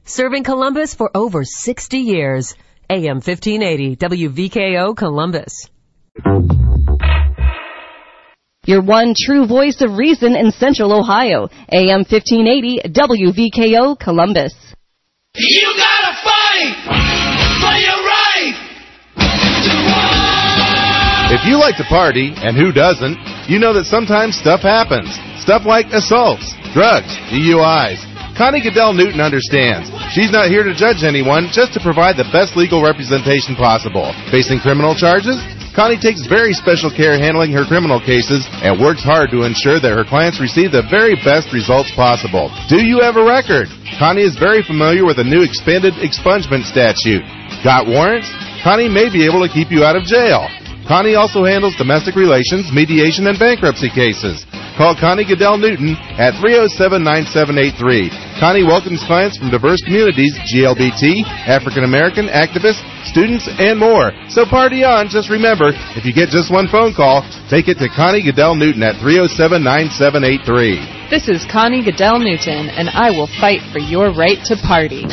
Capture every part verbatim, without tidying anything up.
Serving Columbus for over sixty years. A M fifteen eighty, W V K O Columbus. Your one true voice of reason in Central Ohio. A M fifteen eighty, W V K O Columbus. You gotta fight for your right to war. If you like to party, and who doesn't, you know that sometimes stuff happens. Stuff like assaults, drugs, D U Is. Connie Goodell Newton understands. She's not here to judge anyone, just to provide the best legal representation possible. Facing criminal charges? Connie takes very special care handling her criminal cases and works hard to ensure that her clients receive the very best results possible. Do you have a record? Connie is very familiar with the new expanded expungement statute. Got warrants? Connie may be able to keep you out of jail. Connie also handles domestic relations, mediation, and bankruptcy cases. Call Connie Goodell Newton at three oh seven, nine seven eight three. Connie welcomes clients from diverse communities, G L B T, African American, activists, students, and more. So party on. Just remember, if you get just one phone call, take it to Connie Goodell Newton at three oh seven, nine seven eight three. This is Connie Goodell Newton, and I will fight for your right to party.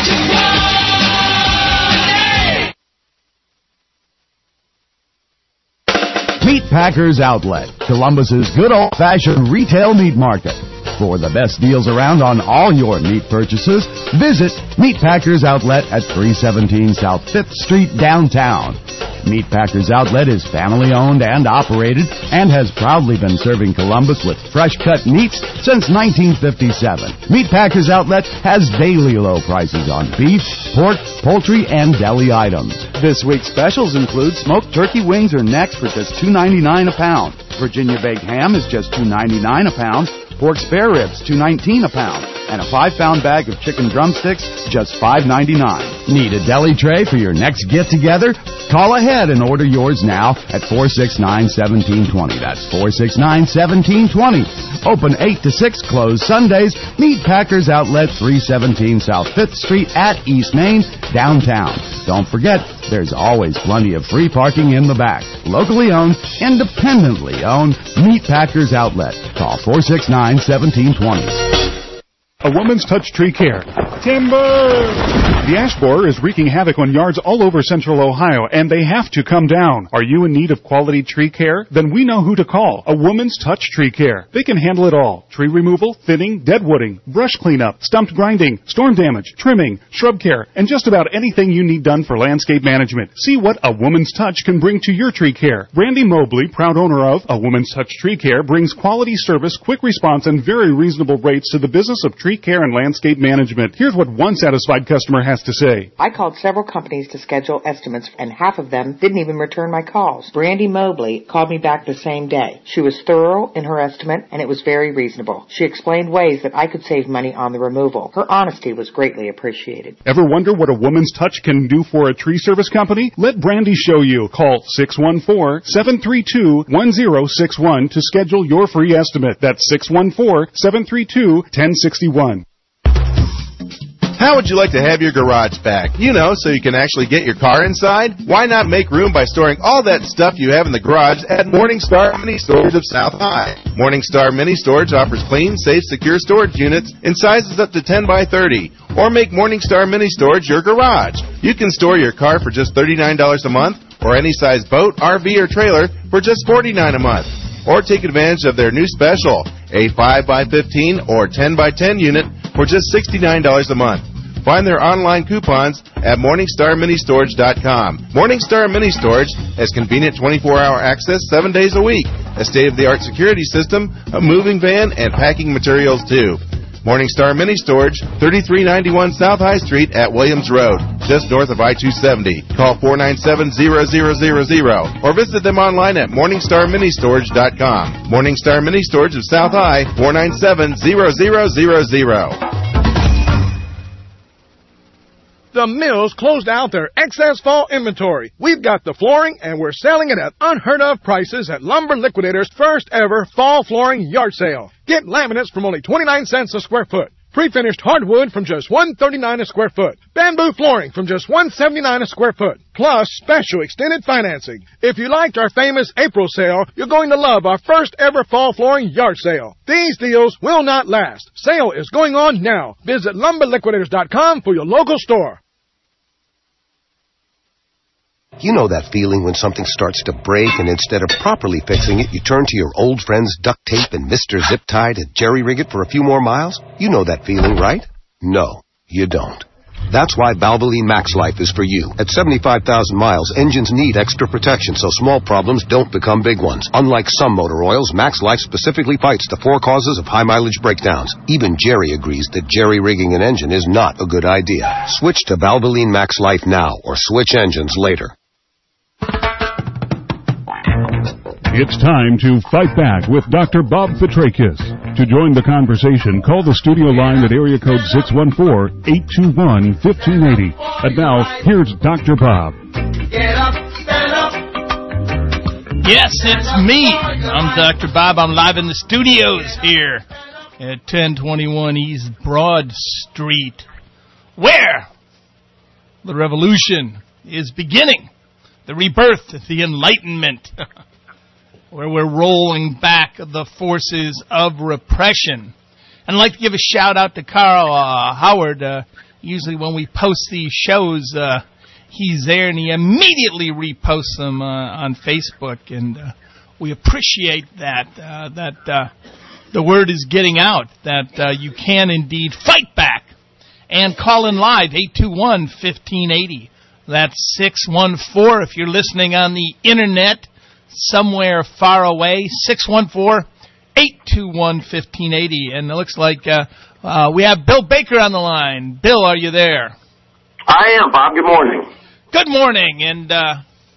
Meat Packers Outlet, Columbus's good old-fashioned retail meat market. For the best deals around on all your meat purchases, visit Meat Packers Outlet at three seventeen South fifth Street, downtown. Meat Packers Outlet is family-owned and operated and has proudly been serving Columbus with fresh-cut meats since nineteen fifty-seven. Meat Packers Outlet has daily low prices on beef, pork, poultry, and deli items. This week's specials include smoked turkey wings or necks for just two ninety-nine a pound. Virginia baked ham is just two ninety-nine a pound. Pork spare ribs, two nineteen a pound, and a five-pound bag of chicken drumsticks, just five ninety-nine. Need a deli tray for your next get-together? Call ahead and order yours now at four six nine, one seven two zero. That's four six nine, one seven two zero. Open eight to six, closed Sundays. Meat Packers Outlet, three seventeen South fifth Street at East Main, downtown. Don't forget, there's always plenty of free parking in the back. Locally owned, independently owned, Meat Packers Outlet. Call four six nine, one seven two zero. A Woman's Touch Tree Care. Timber! The ash borer is wreaking havoc on yards all over Central Ohio, and they have to come down. Are you in need of quality tree care? Then we know who to call. A Woman's Touch Tree Care. They can handle it all. Tree removal, thinning, deadwooding, brush cleanup, stump grinding, storm damage, trimming, shrub care, and just about anything you need done for landscape management. See what A Woman's Touch can bring to your tree care. Brandy Mobley, proud owner of A Woman's Touch Tree Care, brings quality service, quick response, and very reasonable rates to the business of tree care and landscape management. Here's what one satisfied customer has to say. I called several companies to schedule estimates, and half of them didn't even return my calls. Brandy Mobley called me back the same day. She was thorough in her estimate, and it was very reasonable. She explained ways that I could save money on the removal. Her honesty was greatly appreciated. Ever wonder what A Woman's Touch can do for a tree service company? Let Brandy show you. Call six one four, seven three two, one zero six one to schedule your free estimate. That's six one four, seven three two, one zero six one. How would you like to have your garage back? You know, so you can actually get your car inside? Why not make room by storing all that stuff you have in the garage at Morningstar Mini Storage of South High? Morningstar Mini Storage offers clean, safe, secure storage units in sizes up to ten by thirty. Or make Morningstar Mini Storage your garage. You can store your car for just thirty-nine dollars a month, or any size boat, R V, or trailer for just forty-nine dollars a month. Or take advantage of their new special, a five by fifteen or ten by ten unit for just sixty-nine dollars a month. Find their online coupons at Morningstar Mini Storage dot com. Morningstar Mini Storage has convenient twenty-four hour access seven days a week, a state-of-the-art security system, a moving van, and packing materials too. Morningstar Mini Storage, thirty-three ninety-one South High Street at Williams Road, just north of I two seventy. Call four nine seven, zero zero zero zero or visit them online at Morningstar Mini Storage dot com. Morningstar Mini Storage of South High, four nine seven, zero zero zero zero. The Mills closed out their excess fall inventory. We've got the flooring, and we're selling it at unheard-of prices at Lumber Liquidators' first-ever fall flooring yard sale. Get laminates from only twenty-nine cents a square foot. Pre-finished hardwood from just one hundred thirty-nine dollars a square foot. Bamboo flooring from just one hundred seventy-nine dollars a square foot. Plus special extended financing. If you liked our famous April sale, you're going to love our first ever fall flooring yard sale. These deals will not last. Sale is going on now. Visit lumber liquidators dot com for your local store. You know that feeling when something starts to break and instead of properly fixing it, you turn to your old friends duct tape and Mister Zip Tie to jerry-rig it for a few more miles? You know that feeling, right? No, you don't. That's why Valvoline Max Life is for you. At seventy-five thousand miles, engines need extra protection so small problems don't become big ones. Unlike some motor oils, Max Life specifically fights the four causes of high-mileage breakdowns. Even Jerry agrees that jerry-rigging an engine is not a good idea. Switch to Valvoline Max Life now or switch engines later. It's time to fight back with Doctor Bob Petrakis. To join the conversation, call the studio line at area code six one four, eight two one, one five eight zero. And now, here's Doctor Bob. Get up, stand up. Yes, it's me. I'm Doctor Bob. I'm live in the studios here at ten twenty-one East Broad Street, where the revolution is beginning, the rebirth, the enlightenment, where we're rolling back the forces of repression. And I'd like to give a shout-out to Carl uh, Howard. Uh, usually when we post these shows, uh, he's there, and he immediately reposts them uh, on Facebook. And uh, we appreciate that, uh, that uh, the word is getting out, that uh, you can indeed fight back. And call in live, eight two one, one five eight zero. That's six one four if you're listening on the Internet somewhere far away, six one four, eight two one, one five eight zero. And it looks like uh, uh, we have Bill Baker on the line. Bill, are you there? I am, Bob. Good morning. Good morning. And uh,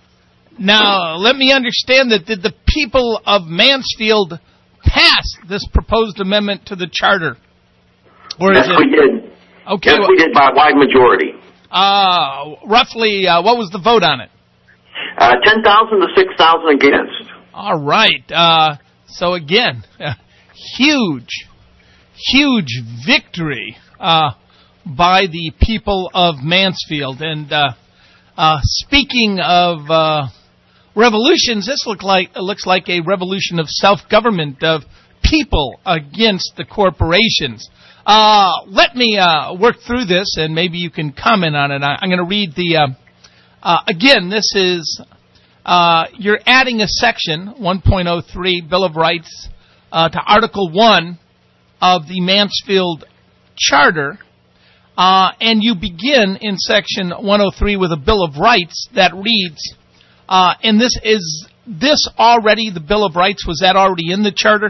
now let me understand that did the people of Mansfield pass this proposed amendment to the charter? Or yes, is it... we did. Okay. Yes, we did by a wide majority. Uh, roughly, uh, what was the vote on it? Uh, ten thousand to six thousand against. All right. Uh, so again, uh, huge, huge victory uh, by the people of Mansfield. And uh, uh, speaking of uh, revolutions, this look like it looks like a revolution of self-government, of people against the corporations. Uh, let me uh, work through this, and maybe you can comment on it. I, I'm going to read the. Uh, uh, again, this is uh, you're adding a section one point oh three Bill of Rights uh, to Article One of the Mansfield Charter, uh, and you begin in Section one oh three with a Bill of Rights that reads, uh, and this is this already the Bill of Rights? Was that already in the charter?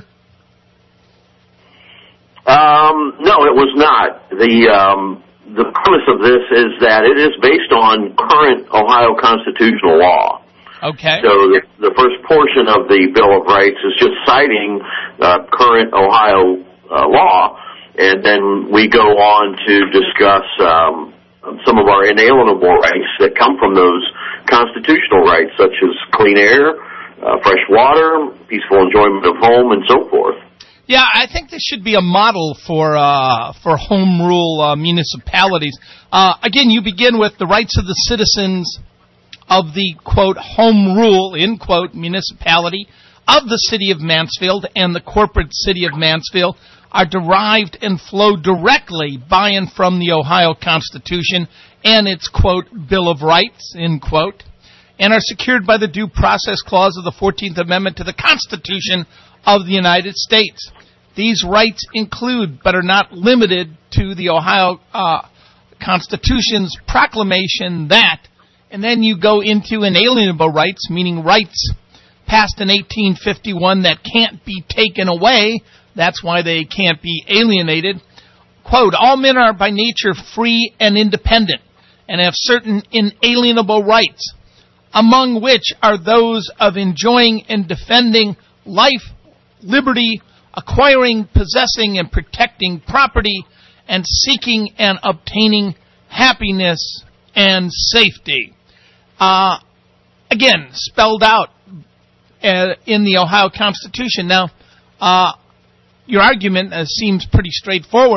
Um, no, it was not. The um, the premise of this is that it is based on current Ohio constitutional law. Okay. So the, the first portion of the Bill of Rights is just citing uh, current Ohio uh, law, and then we go on to discuss um, some of our inalienable rights that come from those constitutional rights, such as clean air, uh, fresh water, peaceful enjoyment of home, and so forth. Yeah, I think this should be a model for uh, for home rule uh, municipalities. Uh, again, you begin with the rights of the citizens of the, quote, home rule, in quote, municipality of the city of Mansfield and the corporate city of Mansfield are derived and flow directly by and from the Ohio Constitution and its, quote, Bill of Rights, in quote, and are secured by the Due Process Clause of the fourteenth Amendment to the Constitution of the United States. These rights include, but are not limited to, the Ohio uh, Constitution's proclamation that, and then you go into inalienable rights, meaning rights passed in eighteen fifty-one that can't be taken away. That's why they can't be alienated. Quote, all men are by nature free and independent and have certain inalienable rights, among which are those of enjoying and defending life, liberty, acquiring, possessing, and protecting property, and seeking and obtaining happiness and safety. Uh, again, spelled out uh, in the Ohio Constitution. Now, uh, your argument uh, seems pretty straightforward.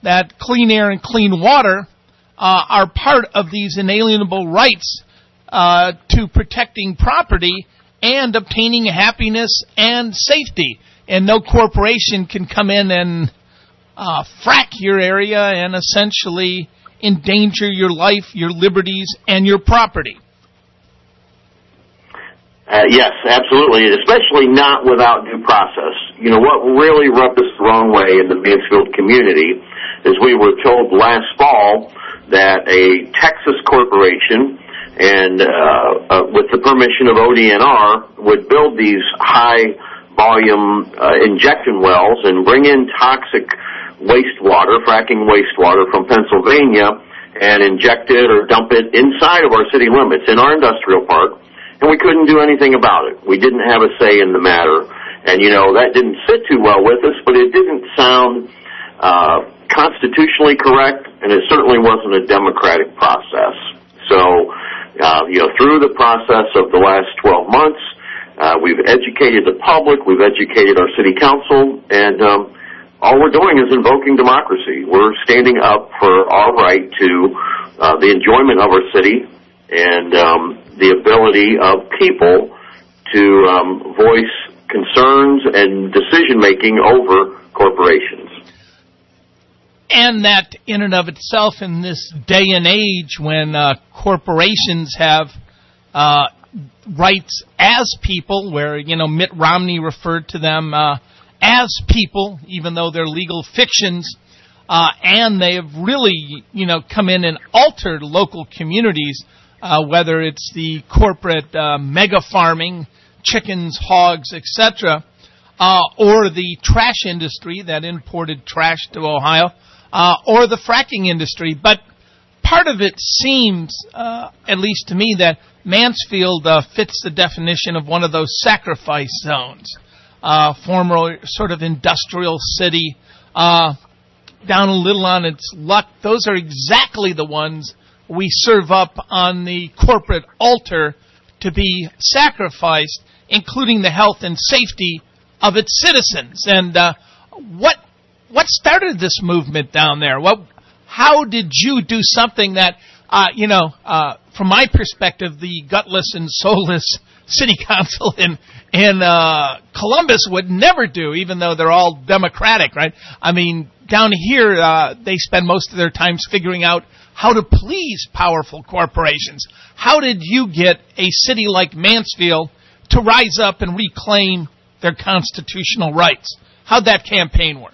that clean air and clean water uh, are part of these inalienable rights uh, to protecting property and obtaining happiness and safety. And no corporation can come in and uh, frack your area and essentially endanger your life, your liberties, and your property. Uh, yes, absolutely, especially not without due process. You know, what really rubbed us the wrong way in the Mansfield community is we were told last fall that a Texas corporation and uh, uh, with the permission of O D N R would build these high-volume uh, injection wells and bring in toxic wastewater, fracking wastewater from Pennsylvania and inject it or dump it inside of our city limits in our industrial park. And we couldn't do anything about it. We didn't have a say in the matter. And, you know, that didn't sit too well with us, but it didn't sound uh, constitutionally correct, and it certainly wasn't a democratic process. So, uh, you know, through the process of the last twelve months, uh, we've educated the public, we've educated our city council, and um, all we're doing is invoking democracy. We're standing up for our right to uh, the enjoyment of our city and um, the ability of people to um, voice concerns and decision-making over corporations. And that in and of itself, in this day and age when uh, corporations have uh, rights as people, where, you know, Mitt Romney referred to them uh, as people, even though they're legal fictions, uh, and they have really, you know, come in and altered local communities, uh, whether it's the corporate uh, mega farming, chickens, hogs, et cetera, uh, or the trash industry that imported trash to Ohio, uh, or the fracking industry. But part of it seems, uh, at least to me, that Mansfield uh, fits the definition of one of those sacrifice zones. Uh, former sort of industrial city, uh, down a little on its luck. Those are exactly the ones we serve up on the corporate altar to be sacrificed, including the health and safety of its citizens. And uh, what what started this movement down there? What, how did you do something that, uh, you know, uh, from my perspective, the gutless and soulless city council in in uh, Columbus would never do, even though they're all Democratic, right? I mean, down here, uh, they spend most of their time figuring out how to please powerful corporations. How did you get a city like Mansfield to rise up and reclaim their constitutional rights? How'd that campaign work?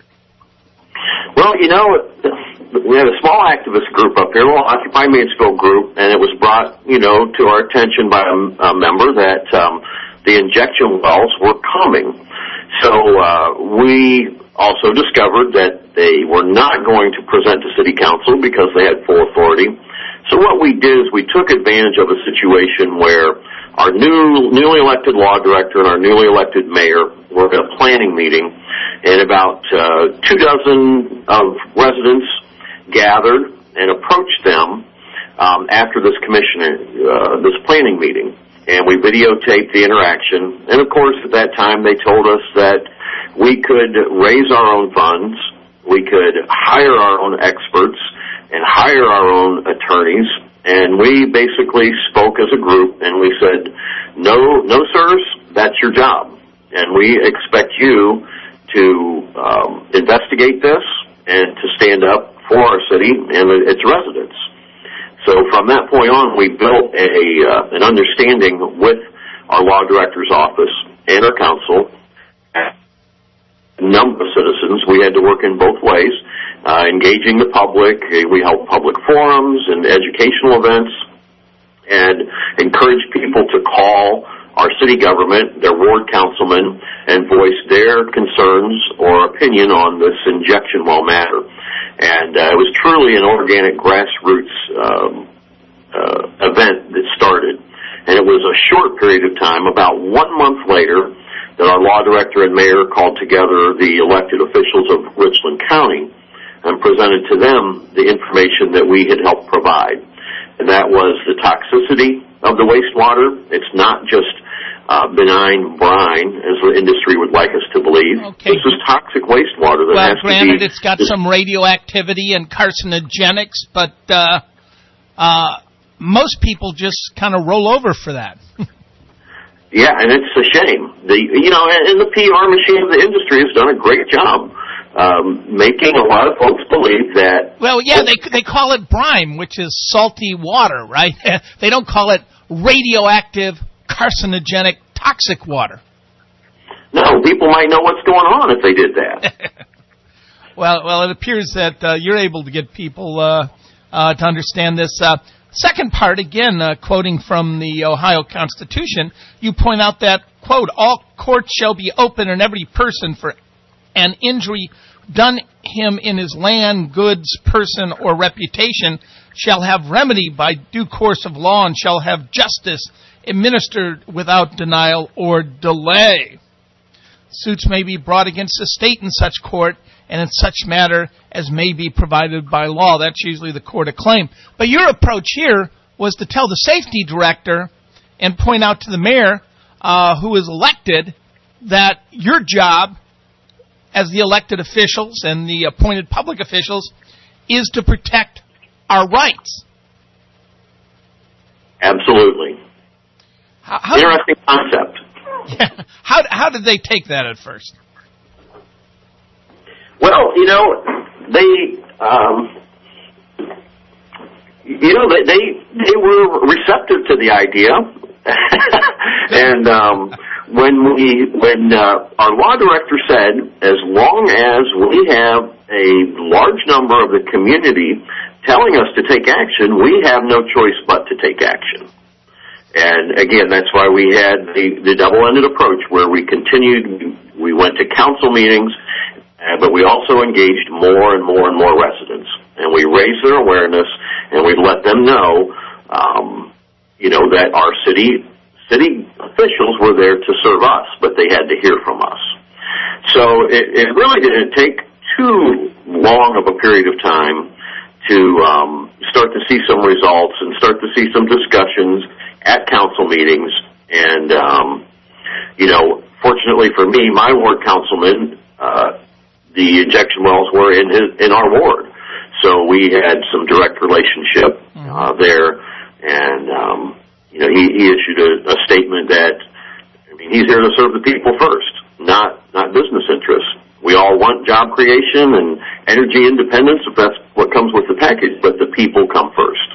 Well, you know, we had a small activist group up here, a little Occupy Mansfield group, and it was brought, you know, to our attention by a, a member that um, the injection wells were coming. So uh, we also discovered that they were not going to present to City Council because they had full authority. So what we did is we took advantage of a situation where our new newly elected law director and our newly elected mayor were at a planning meeting, and about uh, two dozen of residents gathered and approached them um, after this commissioner, uh, this planning meeting, and we videotaped the interaction. And of course, at that time, they told us that we could raise our own funds, we could hire our own experts, and hire our own attorneys. And we basically spoke as a group, and we said, "No, no, sirs, that's your job, and we expect you to um, investigate this and to stand up for our city and its residents." So from that point on, we built a uh, an understanding with our law director's office and our council. A number of citizens, we had to work in both ways, uh, engaging the public. We held public forums and educational events and encouraged people to call our city government, their ward councilmen, and voice their concerns or opinion on this injection well matter. And uh, it was truly an organic grassroots um, uh, event that started. And it was a short period of time, about one month later, that our law director and mayor called together the elected officials of Richland County and presented to them the information that we had helped provide. And that was the toxicity of the wastewater. It's not just uh, benign brine, as the industry would like us to believe. Okay. This is toxic wastewater that well, has granted, to be... it's got some radioactivity and carcinogenics, but uh, uh, most people just kind of roll over for that. Yeah, and it's a shame. The you know, and the P R machine of the industry has done a great job um, making a lot of folks believe that. Well, yeah, they they call it brine, which is salty water, right? They don't call it radioactive, carcinogenic, toxic water. No, people might know what's going on if they did that. well, well, it appears that uh, you're able to get people uh, uh, to understand this. Uh, Second part, again, uh, quoting from the Ohio Constitution, you point out that, quote, all courts shall be open and every person for an injury done him in his land, goods, person, or reputation shall have remedy by due course of law and shall have justice administered without denial or delay. Suits may be brought against the state in such court and in such matter as may be provided by law. That's usually the court of claim. But your approach here was to tell the safety director and point out to the mayor, uh, who is elected, that your job as the elected officials and the appointed public officials is to protect our rights. Absolutely. How, how Interesting did, concept. Yeah, how, how did they take that at first? Well, you know, they, um, you know, they, they, they were receptive to the idea. and, um, when we, when, uh, our law director said, as long as we have a large number of the community telling us to take action, we have no choice but to take action. And again, that's why we had the, the double-ended approach where we continued, we went to council meetings, Uh, but we also engaged more and more and more residents, and we raised their awareness, and we let them know, um, you know, that our city city officials were there to serve us, but they had to hear from us. So it, it really didn't take too long of a period of time to um, start to see some results and start to see some discussions at council meetings. And um, you know, fortunately for me, my ward councilman. Uh, The injection wells were in his, in our ward, so we had some direct relationship uh, there. And um, you know, he, he issued a, a statement that, I mean, he's here to serve the people first, not not business interests. We all want job creation and energy independence, if that's what comes with the package, but the people come first.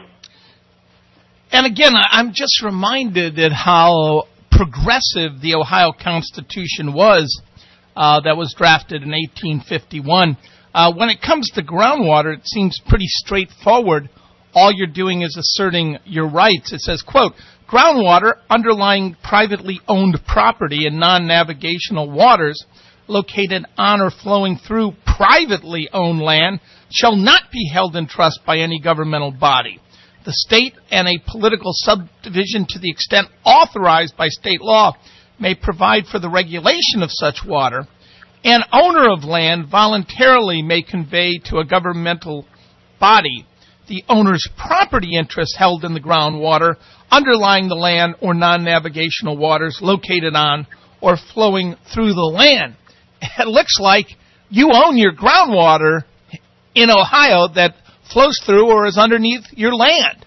And again, I'm just reminded at how progressive the Ohio Constitution was. Uh, that was drafted in eighteen fifty-one. Uh, when it comes to groundwater, it seems pretty straightforward. All you're doing is asserting your rights. It says, quote, groundwater underlying privately owned property in non-navigational waters located on or flowing through privately owned land shall not be held in trust by any governmental body. The state and a political subdivision, to the extent authorized by state law, may provide for the regulation of such water. An owner of land voluntarily may convey to a governmental body the owner's property interest held in the groundwater underlying the land or non-navigational waters located on or flowing through the land. It looks like you own your groundwater in Ohio that flows through or is underneath your land.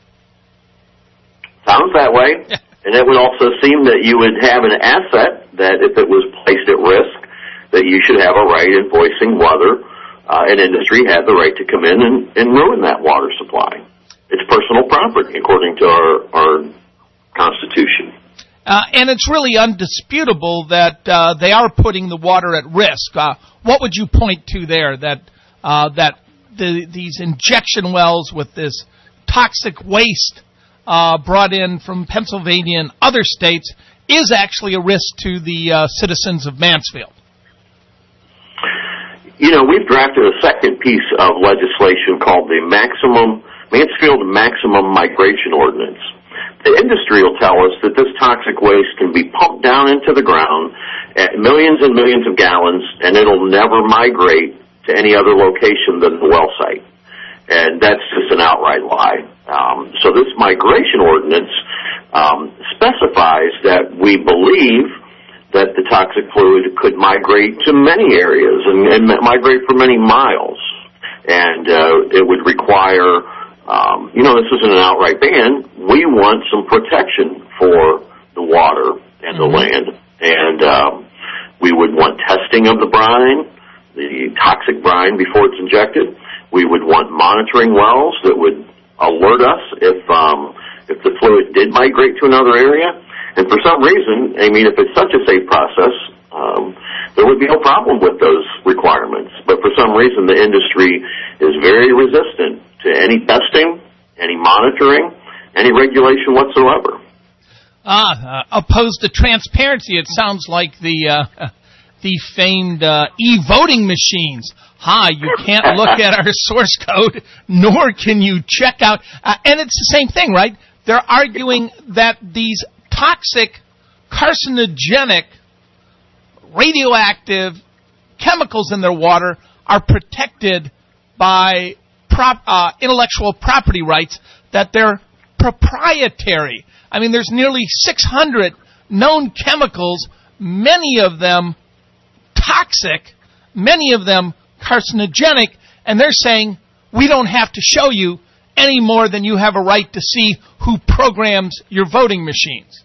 Sounds that way. And it would also seem that you would have an asset that if it was placed at risk, that you should have a right in voicing whether uh, an industry had the right to come in and, and ruin that water supply. It's personal property, according to our, our Constitution. Uh, and it's really undisputable that uh, they are putting the water at risk. Uh, what would you point to there, that uh, that the, these injection wells with this toxic waste Uh, brought in from Pennsylvania and other states is actually a risk to the uh, citizens of Mansfield? You know, we've drafted a second piece of legislation called the Maximum Mansfield Maximum Migration Ordinance. The industry will tell us that this toxic waste can be pumped down into the ground at millions and millions of gallons, and it'll never migrate to any other location than the well site. And that's just an outright lie. Um, so this migration ordinance um, specifies that we believe that the toxic fluid could migrate to many areas and, and migrate for many miles. And uh, it would require, um, you know, this isn't an outright ban. We want some protection for the water and the land. And um, we would want testing of the brine, the toxic brine, before it's injected. We would want monitoring wells that would alert us if um, if the fluid did migrate to another area. And for some reason, I mean, if it's such a safe process, um, there would be no problem with those requirements. But for some reason, the industry is very resistant to any testing, any monitoring, any regulation whatsoever. Ah, uh, opposed to transparency. It sounds like the uh, the famed uh, e-voting machines. Ha, you can't look at our source code, nor can you check out. Uh, and it's the same thing, right? They're arguing that these toxic, carcinogenic, radioactive chemicals in their water are protected by prop, uh, intellectual property rights, that they're proprietary. I mean, there's nearly six hundred known chemicals, many of them toxic, many of them carcinogenic, and they're saying we don't have to show you any more than you have a right to see who programs your voting machines.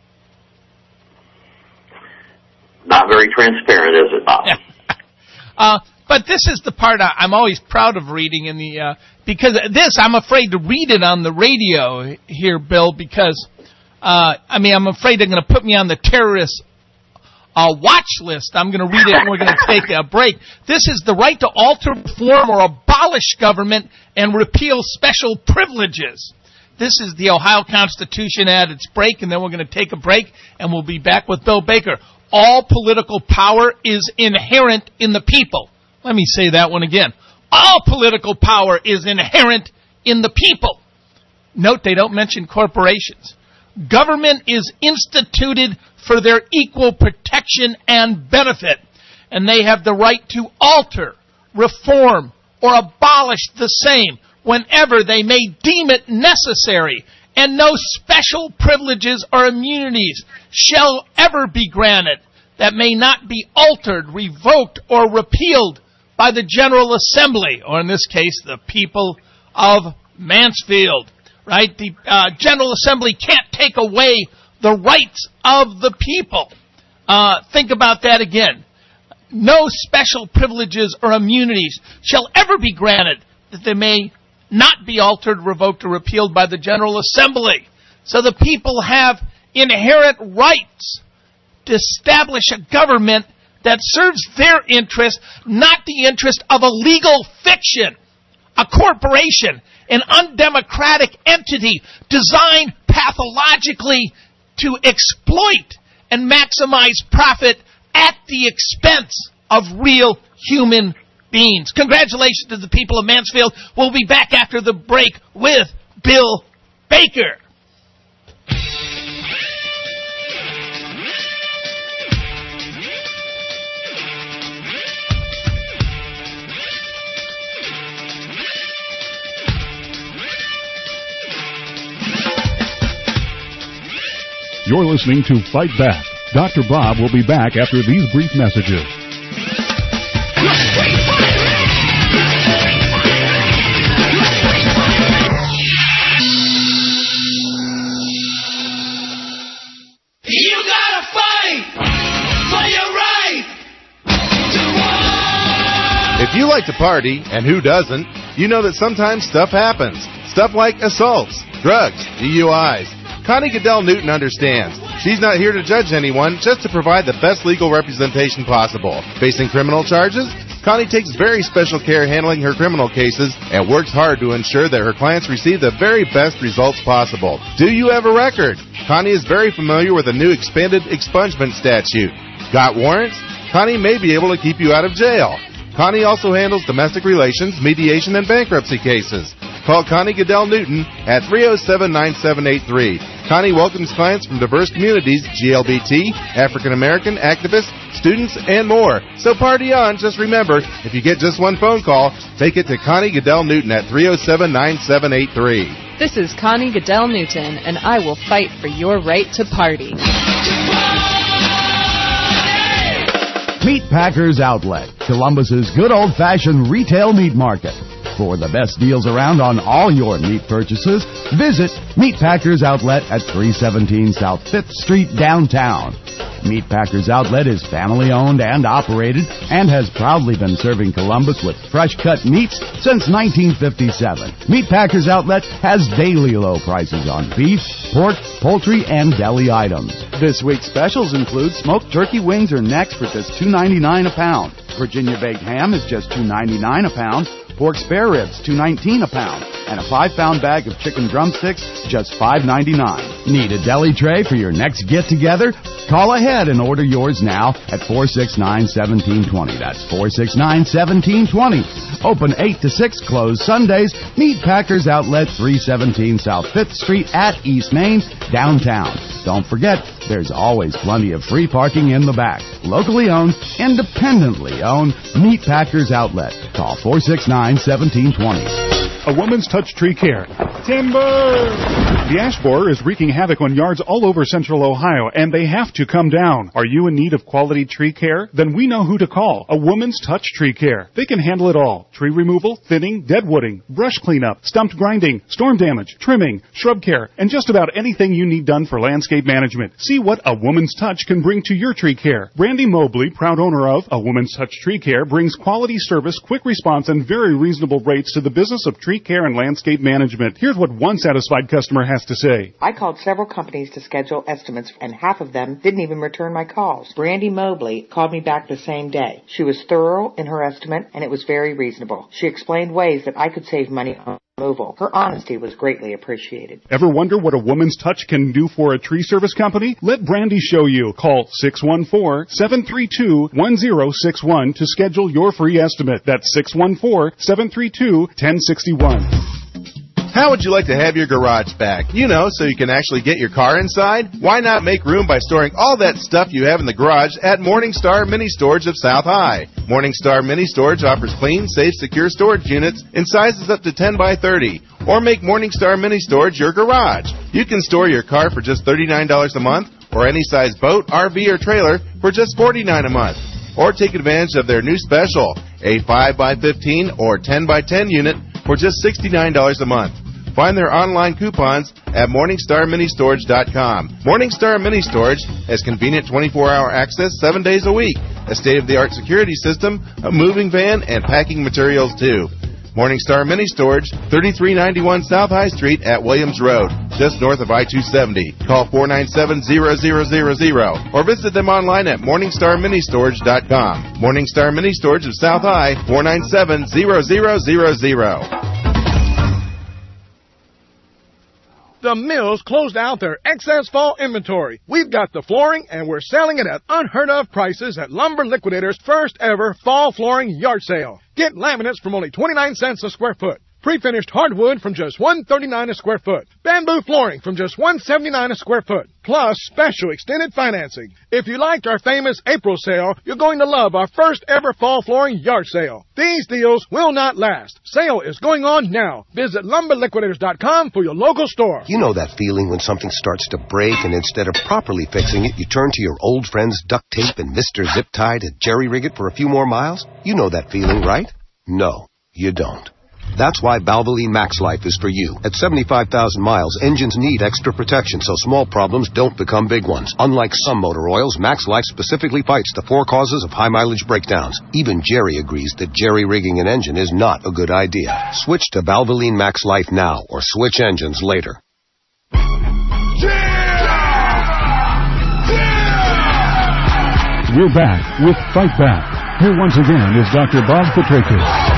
Not very transparent, is it, Bob? uh, but this is the part I, I'm always proud of reading in the uh, because this I'm afraid to read it on the radio here, Bill, because uh, I mean I'm afraid they're going to put me on the terrorist uh, watch list. I'm going to read it and we're going to take a break. This is the right to alter, reform, or abolish government and repeal special privileges. This is the Ohio Constitution at its break, and then we're going to take a break, and we'll be back with Bill Baker. All political power is inherent in the people. Let me say that one again. All political power is inherent in the people. Note they don't mention corporations. Government is instituted for their equal protection and benefit, and they have the right to alter, reform, or abolish the same whenever they may deem it necessary, and no special privileges or immunities shall ever be granted that may not be altered, revoked, or repealed by the General Assembly, or in this case, the people of Mansfield. Right? The uh, General Assembly can't take away the rights of the people. Uh, think about that again. No special privileges or immunities shall ever be granted that they may not be altered, revoked, or repealed by the General Assembly. So the people have inherent rights to establish a government that serves their interest, not the interest of a legal fiction, a corporation, an undemocratic entity designed pathologically to exploit and maximize profit at the expense of real human beings. Congratulations to the people of Mansfield. We'll be back after the break with Bill Baker. You're listening to Fight Back. Doctor Bob will be back after these brief messages. You gotta fight for your right to war. If you like to party, and who doesn't, you know that sometimes stuff happens. Stuff like assaults, drugs, D U Is. Connie Goodell Newton understands. She's not here to judge anyone, just to provide the best legal representation possible. Facing criminal charges? Connie takes very special care handling her criminal cases and works hard to ensure that her clients receive the very best results possible. Do you have a record? Connie is very familiar with the new expanded expungement statute. Got warrants? Connie may be able to keep you out of jail. Connie also handles domestic relations, mediation, and bankruptcy cases. Call Connie Goodell Newton at three oh seven, nine seven eight three. Connie welcomes clients from diverse communities, G L B T, African American, activists, students, and more. So party on. Just remember, if you get just one phone call, take it to Connie Goodell Newton at three oh seven, nine seven eight three. This is Connie Goodell Newton, and I will fight for your right to party. Meat Packers Outlet, Columbus's good old-fashioned retail meat market. For the best deals around on all your meat purchases, visit Meat Packers Outlet at three seventeen South fifth Street, downtown. Meat Packers Outlet is family-owned and operated and has proudly been serving Columbus with fresh-cut meats since nineteen fifty-seven. Meat Packers Outlet has daily low prices on beef, pork, poultry, and deli items. This week's specials include smoked turkey wings or necks for just two ninety-nine a pound. Virginia baked ham is just two ninety-nine a pound. Pork spare ribs, two nineteen a pound, and a five-pound bag of chicken drumsticks, just five ninety-nine. Need a deli tray for your next get-together? Call ahead and order yours now at four six nine, one seven two zero. That's four six nine, one seven two zero. Open eight to six, closed Sundays. Meat Packers Outlet, three seventeen South fifth Street at East Main, downtown. Don't forget, there's always plenty of free parking in the back. Locally owned, independently owned, Meat Packers Outlet. Call four six nine, one seven two zero. A Woman's Touch Tree Care. Timber! The ash borer is wreaking havoc on yards all over central Ohio, and they have to come down. Are you in need of quality tree care? Then we know who to call. A Woman's Touch Tree Care. They can handle it all. Tree removal, thinning, deadwooding, brush cleanup, stump grinding, storm damage, trimming, shrub care, and just about anything you need done for landscape management. See what A Woman's Touch can bring to your tree care. Brandy Mobley, proud owner of A Woman's Touch Tree Care, brings quality service, quick response, and very reasonable rates to the business of tree care and landscape management. Here's what one satisfied customer has to say. I called several companies to schedule estimates, and half of them didn't even return my calls. Brandy Mobley called me back the same day. She was thorough in her estimate, and it was very reasonable. She explained ways that I could save money on removal. Her honesty was greatly appreciated. Ever wonder what A Woman's Touch can do for a tree service company? Let Brandy show you. Call six one four, seven three two, one zero six one to schedule your free estimate. That's six one four, seven three two, one zero six one. How would you like to have your garage back? You know, so you can actually get your car inside? Why not make room by storing all that stuff you have in the garage at Morningstar Mini Storage of South High? Morningstar Mini Storage offers clean, safe, secure storage units in sizes up to ten by thirty. Or make Morningstar Mini Storage your garage. You can store your car for just thirty-nine dollars a month, or any size boat, R V, or trailer for just forty-nine dollars a month. Or take advantage of their new special, a five by fifteen or ten by ten unit for just sixty-nine dollars a month. Find their online coupons at Morningstar Mini Storage dot com. Morningstar Mini Storage has convenient twenty-four hour access seven days a week, a state-of-the-art security system, a moving van, and packing materials too. Morningstar Mini Storage, thirty-three ninety-one South High Street at Williams Road, just north of I two seventy. Call four nine seven, zero zero zero zero or visit them online at Morningstar Mini Storage dot com. Morningstar Mini Storage of South High, four nine seven, zero zero zero zero. The Mills closed out their excess fall inventory. We've got the flooring, and we're selling it at unheard-of prices at Lumber Liquidator's first-ever fall flooring yard sale. Get laminates from only twenty-nine cents a square foot. Pre-finished hardwood from just one thirty-nine a square foot. Bamboo flooring from just one seventy-nine a square foot. Plus special extended financing. If you liked our famous April sale, you're going to love our first ever fall flooring yard sale. These deals will not last. Sale is going on now. Visit lumber liquidators dot com for your local store. You know that feeling when something starts to break and instead of properly fixing it, you turn to your old friends duct tape and Mister Zip Tie to jerry rig it for a few more miles? You know that feeling, right? No, you don't. That's why Valvoline Max Life is for you. At seventy-five thousand miles, engines need extra protection so small problems don't become big ones. Unlike some motor oils, Max Life specifically fights the four causes of high mileage breakdowns. Even Jerry agrees that jerry-rigging an engine is not a good idea. Switch to Valvoline Max Life now or switch engines later. We're back with Fight Back. Here once again is Doctor Bob Petrakis.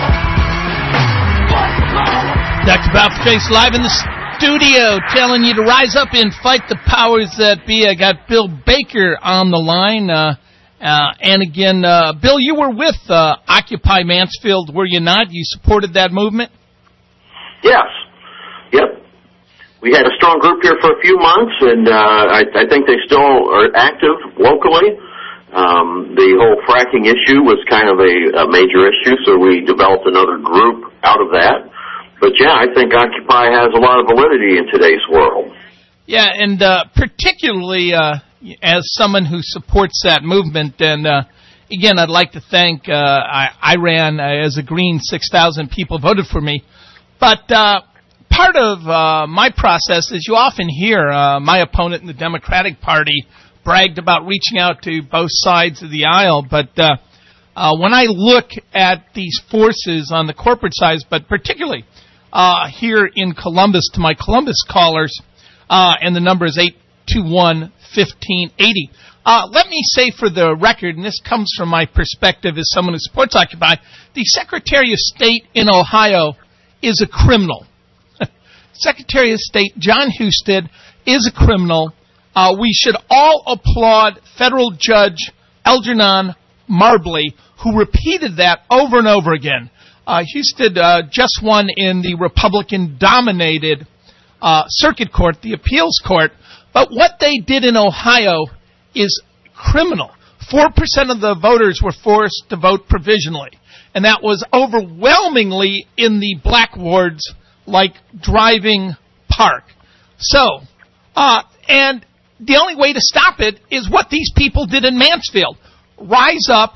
Doctor Bob Petrakis live in the studio telling you to rise up and fight the powers that be. I got Bill Baker on the line. Uh, uh, and again, uh, Bill, you were with uh, Occupy Mansfield, were you not? You supported that movement? Yes. Yep. We had a strong group here for a few months, and uh, I, I think they still are active locally. Um, the whole fracking issue was kind of a, a major issue, so we developed another group out of that. but yeah, I think Occupy has a lot of validity in today's world. Yeah, and uh, particularly uh, as someone who supports that movement, and uh, again, I'd like to thank, uh, I, I ran uh, as a Green, six thousand people voted for me, but uh, part of uh, my process is you often hear uh, my opponent in the Democratic Party bragged about reaching out to both sides of the aisle, but uh, uh, when I look at these forces on the corporate side, but particularly uh, here in Columbus, to my Columbus callers, uh, and the number is eight two one, one five eight zero. Uh, let me say for the record, and this comes from my perspective as someone who supports Occupy, the Secretary of State in Ohio is a criminal. Secretary of State Jon Husted is a criminal. Uh, we should all applaud federal judge Algernon Marbley, who repeated that over and over again. Uh, Husted uh, just won in the Republican-dominated uh, circuit court, the appeals court, but what they did in Ohio is criminal. Four percent of the voters were forced to vote provisionally, and that was overwhelmingly in the black wards like Driving Park. So, uh, and the only way to stop it is what these people did in Mansfield. Rise up.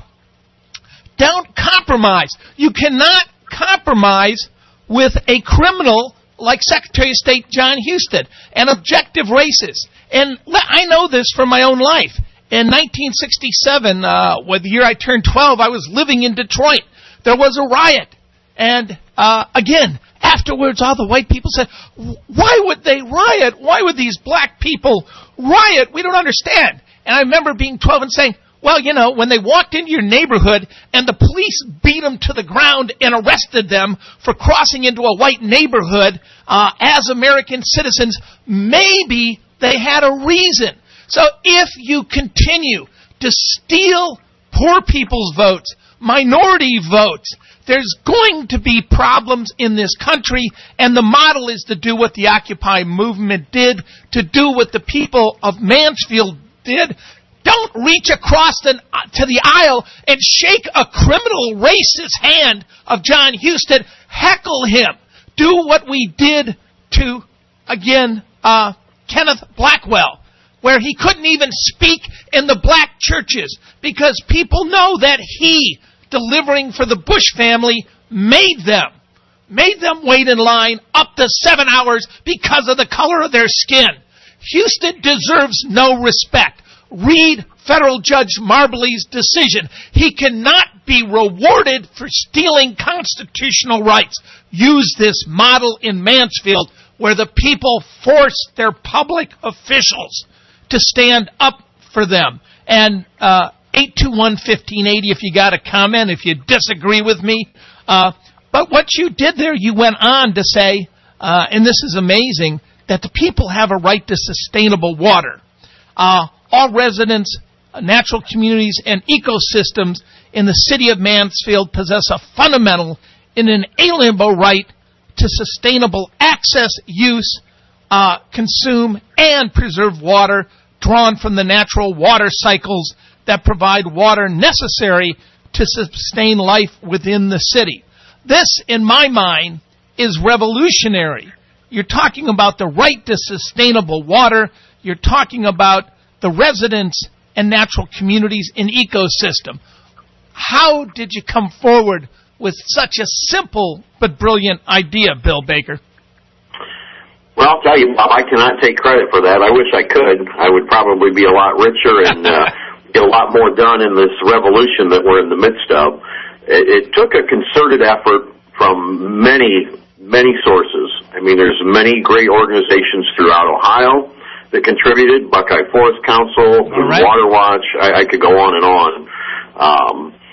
Don't compromise. You cannot compromise with a criminal like Secretary of State Jon Husted, an objective racist. And I know this from my own life. In nineteen sixty-seven, uh, when the year I turned twelve, I was living in Detroit. There was a riot. And, uh, again, afterwards, all the white people said, why would they riot? Why would these black people riot? We don't understand. And I remember being twelve and saying, well, you know, when they walked into your neighborhood and the police beat them to the ground and arrested them for crossing into a white neighborhood uh, as American citizens, maybe they had a reason. So if you continue to steal poor people's votes, minority votes, there's going to be problems in this country, and the model is to do what the Occupy movement did, to do what the people of Mansfield did. Don't reach across the, to the aisle and shake a criminal racist hand of Jon Husted. Heckle him. Do what we did to, again, uh, Kenneth Blackwell, where he couldn't even speak in the black churches because people know that he, delivering for the Bush family, made them, made them wait in line up to seven hours because of the color of their skin. Husted deserves no respect. Read Federal Judge Marbley's decision. He cannot be rewarded for stealing constitutional rights. Use this model in Mansfield where the people forced their public officials to stand up for them. And uh, eight two one, one five eight zero if you got a comment, if you disagree with me. Uh, but what you did there, you went on to say, uh, and this is amazing, that the people have a right to sustainable water. Uh, all residents, natural communities, and ecosystems in the city of Mansfield possess a fundamental and inalienable right to sustainable access, use, uh, consume, and preserve water drawn from the natural water cycles that provide water necessary to sustain life within the city. This, in my mind, is revolutionary. You're talking about the right to sustainable water. You're talking about the residents and natural communities in ecosystem. How did you come forward with such a simple but brilliant idea, Bill Baker? Well, I'll tell you, Bob, I cannot take credit for that. I wish I could. I would probably be a lot richer and uh, get a lot more done in this revolution that we're in the midst of. It, it took a concerted effort from many, many sources. I mean, there's many great organizations throughout Ohio that contributed, Buckeye Forest Council, right. Water Watch, I, I could go on and on. Um,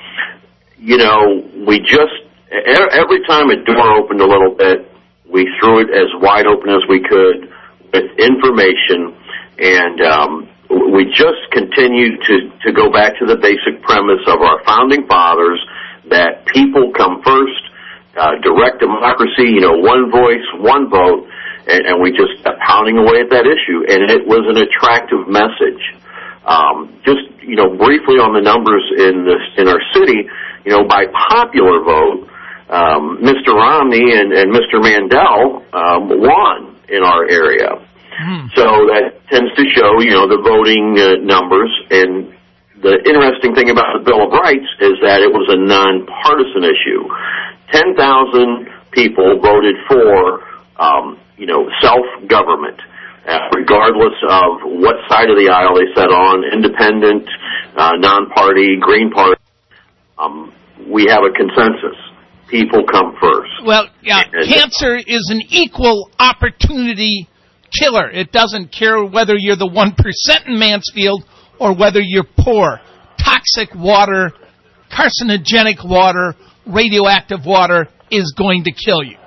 you know, we just, every time a door opened a little bit, we threw it as wide open as we could with information, and um, we just continued to, to go back to the basic premise of our founding fathers that people come first, uh, direct democracy, you know, one voice, one vote, and, and we just kept pounding away at that issue, and it was an attractive message. Um, just, you know, briefly on the numbers in this, in our city, you know, by popular vote, um, Mister Romney and, and Mister Mandel um, won in our area. Mm. So that tends to show, you know, the voting uh, numbers. And the interesting thing about the Bill of Rights is that it was a nonpartisan issue. ten thousand people voted for, um, you know, self-government, uh, regardless of what side of the aisle they sat on, independent, uh, non-party, Green Party. Um, we have a consensus. People come first. Well, yeah, and cancer is an equal opportunity killer. It doesn't care whether you're the one percent in Mansfield or whether you're poor. Toxic water, carcinogenic water, radioactive water is going to kill you.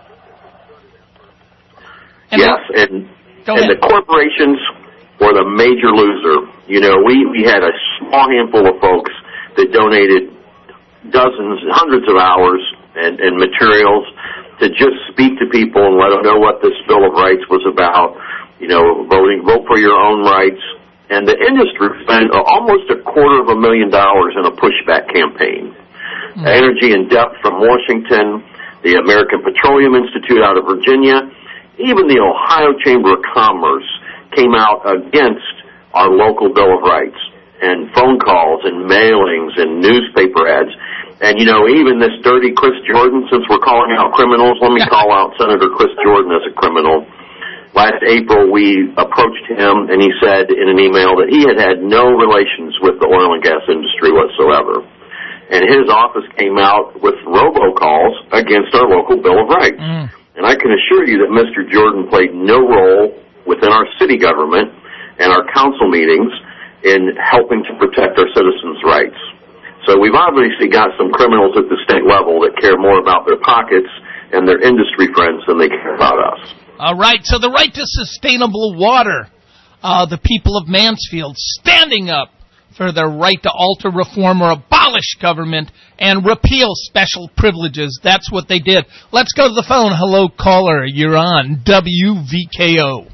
And yes, and, and the corporations were the major loser. You know, we, we had a small handful of folks that donated dozens, hundreds of hours and, and materials to just speak to people and let them know what this Bill of Rights was about. You know, voting, vote for your own rights. And the industry spent almost a quarter of a million dollars in a pushback campaign. Mm-hmm. Energy in Depth from Washington, the American Petroleum Institute out of Virginia, even the Ohio Chamber of Commerce came out against our local Bill of Rights, and phone calls and mailings and newspaper ads. And, you know, even this dirty Chris Jordan, since we're calling out criminals, let me call out Senator Chris Jordan as a criminal. Last April, we approached him, and he said in an email that he had had no relations with the oil and gas industry whatsoever. And his office came out with robocalls against our local Bill of Rights. Mm. And I can assure you that Mister Jordan played no role within our city government and our council meetings in helping to protect our citizens' rights. So we've obviously got some criminals at the state level that care more about their pockets and their industry friends than they care about us. All right, so the right to sustainable water, uh, the people of Mansfield standing up for their right to alter, reform, or abolish government and repeal special privileges. That's what they did. Let's go to the phone. Hello, caller. You're on W V K O.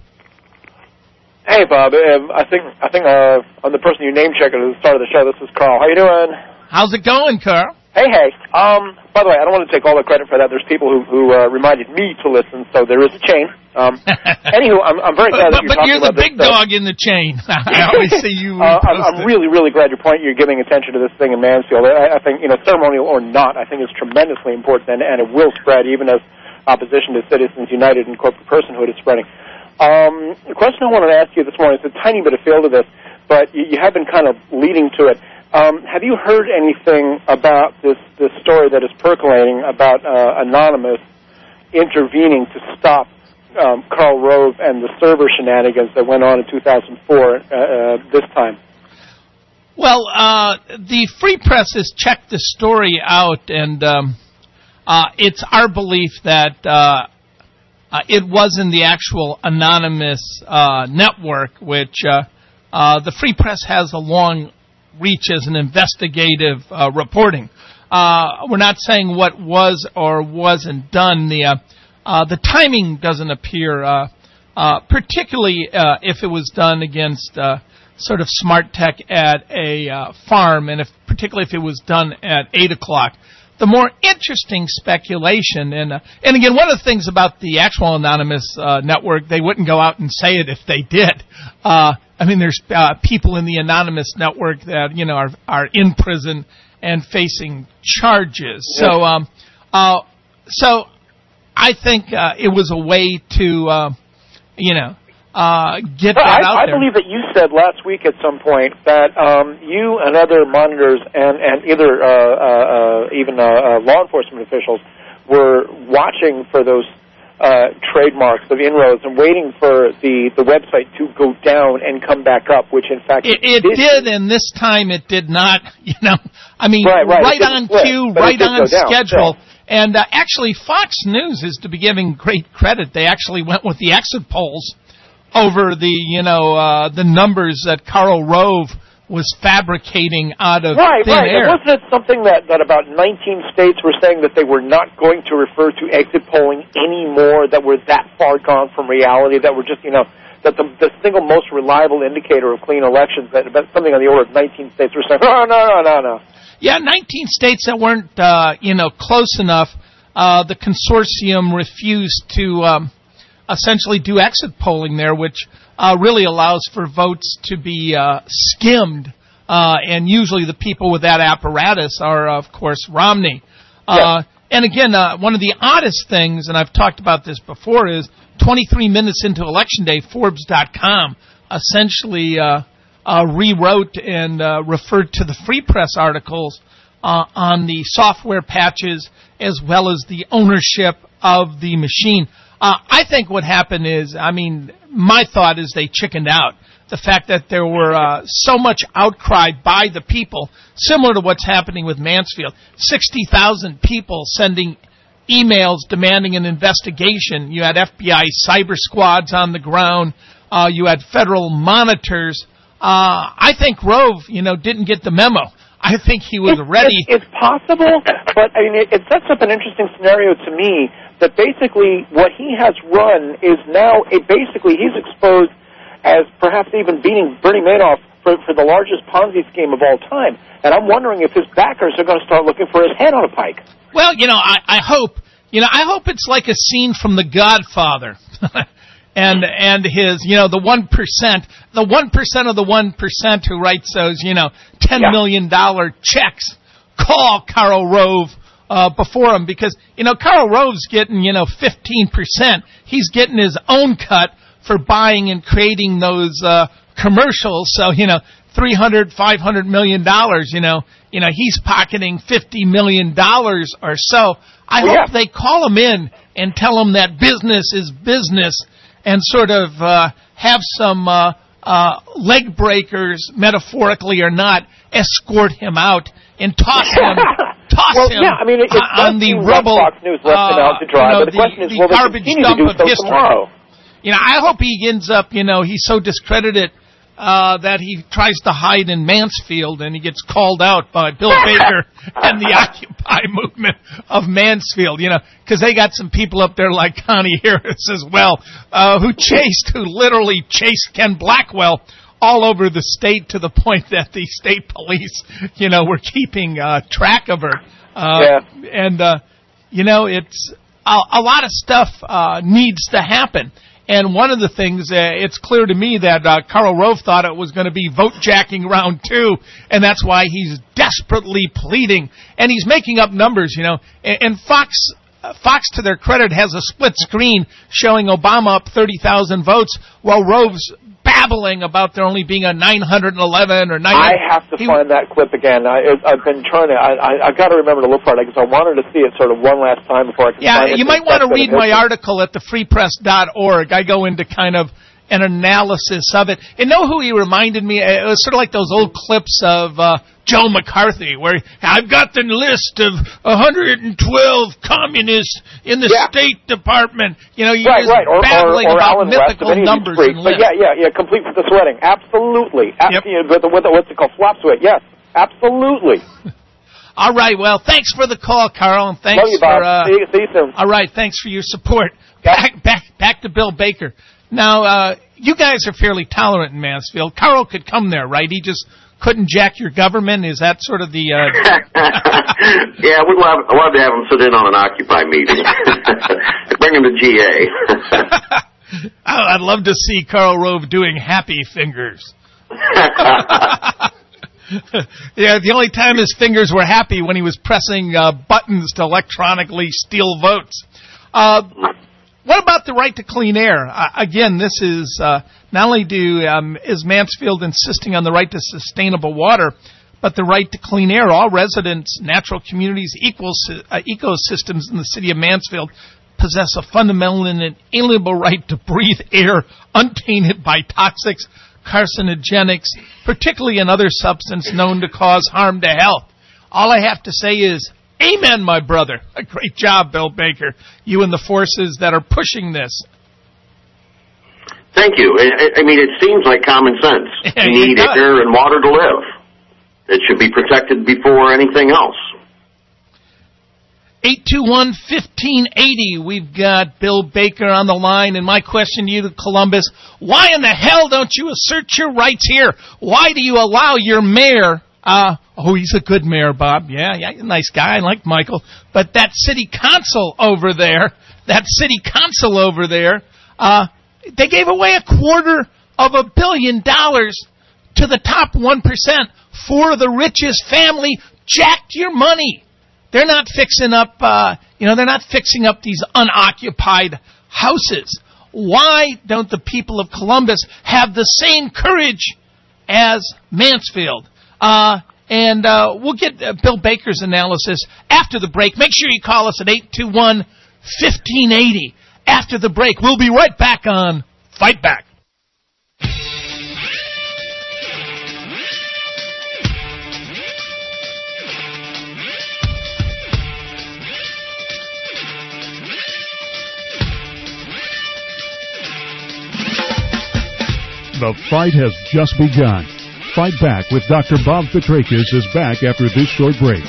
Hey, Bob. Um, I think I think uh, I'm the person you name checked at the start of the show. This is Carl. How you doing? How's it going, Carl? Hey, hey. Um, by the way, I don't want to take all the credit for that. There's people who, who uh, reminded me to listen, so there is a chain. Um, anywho, I'm, I'm very glad but, that you're but talking you're about the big this, dog in the chain. I always see you. uh, I'm, I'm really, really glad you're pointing, you're giving attention to this thing in Mansfield. I, I think, you know, ceremonial or not, I think it's tremendously important, and, and it will spread even as opposition to Citizens United and corporate personhood is spreading. Um, the question I wanted to ask you this morning is a tiny bit of feel to this, but you, you have been kind of leading to it. Um, have you heard anything about this, this story that is percolating about uh, Anonymous intervening to stop um, Karl Rove and the server shenanigans that went on in two thousand four uh, uh, this time? Well, uh, the Free Press has checked the story out, and um, uh, it's our belief that uh, uh, it wasn't the actual Anonymous uh, network, which uh, uh, the Free Press has a long reach as an investigative uh, reporting. Uh, we're not saying what was or wasn't done. The uh, uh, the timing doesn't appear, uh, uh, particularly uh, if it was done against uh, sort of smart tech at a uh, farm, and if particularly if it was done at eight o'clock. The more interesting speculation, and uh, and again, one of the things about the actual Anonymous uh, network, they wouldn't go out and say it if they did. Uh, I mean, there's uh, people in the Anonymous network that, you know, are are in prison and facing charges. Yeah. So, um, uh, so I think uh, it was a way to, uh, you know, uh, get that I, out I there. I believe that you said last week at some point that um, you and other monitors and and either uh, uh, uh, even uh, uh, law enforcement officials were watching for those Uh, trademarks of inroads and waiting for the, the website to go down and come back up, which in fact it, it did. did, and this time it did not. You know, I mean, right, right. right on split, cue, right on schedule. Down, yeah. And uh, actually, Fox News is to be giving great credit. They actually went with the exit polls over the, you know, uh, the numbers that Karl Rove was fabricating out of right, thin right. air. And wasn't it something that, that about nineteen states were saying that they were not going to refer to exit polling anymore, that were that far gone from reality, that were just, you know, that the, the single most reliable indicator of clean elections, that, that something on the order of nineteen states were saying, oh, no, no, no, no. Yeah, nineteen states that weren't, uh, you know, close enough uh, the consortium refused to um, essentially do exit polling there, which uh, really allows for votes to be uh, skimmed. Uh, and usually the people with that apparatus are, of course, Romney. Uh, yeah. And again, uh, one of the oddest things, and I've talked about this before, is twenty-three minutes into Election Day, Forbes dot com essentially uh, uh, rewrote and uh, referred to the Free Press articles uh, on the software patches as well as the ownership of the machine. Uh, I think what happened is, I mean, my thought is they chickened out. The fact that there were uh, so much outcry by the people, similar to what's happening with Mansfield. sixty thousand people sending emails demanding an investigation. You had F B I cyber squads on the ground. Uh, you had federal monitors. Uh, I think Rove, you know, didn't get the memo. I think he was it's, ready. It's, it's possible, but I mean, it, it sets up an interesting scenario to me that basically what he has run is now, it basically he's exposed as perhaps even beating Bernie Madoff for, for the largest Ponzi scheme of all time. And I'm wondering if his backers are going to start looking for his head on a pike. Well, you know, I, I hope, you know, I hope it's like a scene from The Godfather. and and his, you know, the one percent, the one percent of the one percent who writes those, you know, ten yeah. million dollars checks. Call Karl Rove uh, before him because, you know, Karl Rove's getting, you know, fifteen percent. He's getting his own cut for buying and creating those uh, commercials. So, you know, three hundred, five hundred million dollars, you know, you know, he's pocketing fifty million dollars or so. I well, hope yeah. they call him in and tell him that business is business and sort of uh, have some uh, uh, leg breakers, metaphorically or not, escort him out and toss him, toss well, him yeah, I mean, it, it uh, on the rubble. Fox News left uh, him out to dry, you know, but the, the question is, the will they garbage continue dump to do of so history. tomorrow? You know, I hope he ends up, you know, he's so discredited uh, that he tries to hide in Mansfield and he gets called out by Bill Baker and the Occupy movement of Mansfield, you know, because they got some people up there like Connie Harris as well, uh, who chased, who literally chased Ken Blackwell all over the state to the point that the state police, you know, were keeping uh, track of her. Uh, yeah. And, uh, you know, it's a, a lot of stuff uh, needs to happen. And one of the things, uh, it's clear to me that uh, Karl Rove thought it was going to be vote-jacking round two, and that's why he's desperately pleading. And he's making up numbers, you know. And, and Fox, uh, Fox, to their credit, has a split screen showing Obama up thirty thousand votes, while Rove's babbling about there only being a nine hundred eleven or nine hundred. I have to he, find that clip again. I, I've been trying to. I, I, I've got to remember to look for it because I wanted to see it sort of one last time before I can. Yeah, find it. you might want to read my article at the free press dot org. I go into kind of an analysis of it. And know who he reminded me? It was sort of like those old clips of uh, Joe McCarthy, where I've got the list of one hundred twelve communists in the yeah. State Department. You know, you right, just right. Or, babbling or, or about Alan mythical West, numbers and but lists. yeah, yeah, yeah, complete with the sweating. Absolutely. Yep. Absolutely. With the, with the, what's it called? Flop sweat. Yes, absolutely. All right, well, thanks for the call, Carl, and thanks Love you, Bob. for uh, see, you, see you soon. All right, thanks for your support. Yep. Back, back, back to Bill Baker. Now, uh, you guys are fairly tolerant in Mansfield. Carl could come there, right? He just couldn't jack your government. Is that sort of the? Uh... yeah, we'd love, love to have him sit in on an Occupy meeting. Bring him to G A. Oh, I'd love to see Karl Rove doing happy fingers. Yeah, the only time his fingers were happy when he was pressing uh, buttons to electronically steal votes. Uh, what about the right to clean air? Uh, again, this is uh, not only do um, is Mansfield insisting on the right to sustainable water, but the right to clean air. All residents, natural communities, equal, uh, ecosystems in the city of Mansfield possess a fundamental and inalienable right to breathe air untainted by toxics, carcinogenics, particularly another substance known to cause harm to health. All I have to say is, amen, my brother. A great job, Bill Baker. You and the forces that are pushing this. Thank you. I, I mean, it seems like common sense. Yeah, you need air and water to live. It should be protected before anything else. eight two one, one five eight zero. We've got Bill Baker on the line, and my question to you, Columbus, why in the hell don't you assert your rights here? Why do you allow your mayor, Uh, oh, he's a good mayor, Bob. Yeah, yeah, nice guy. I like Michael. But that city council over there, that city council over there, uh, they gave away a quarter of a billion dollars to the top one percent for the richest family. Jacked your money. They're not fixing up, uh, you know, they're not fixing up these unoccupied houses. Why don't the people of Columbus have the same courage as Mansfield? Uh, and uh, we'll get uh, Bill Baker's analysis after the break. Make sure you call us at eight two one, one five eight zero. After the break, we'll be right back on Fight Back. The fight has just begun. Fight Back with Doctor Bob Petrakis is back after this short break.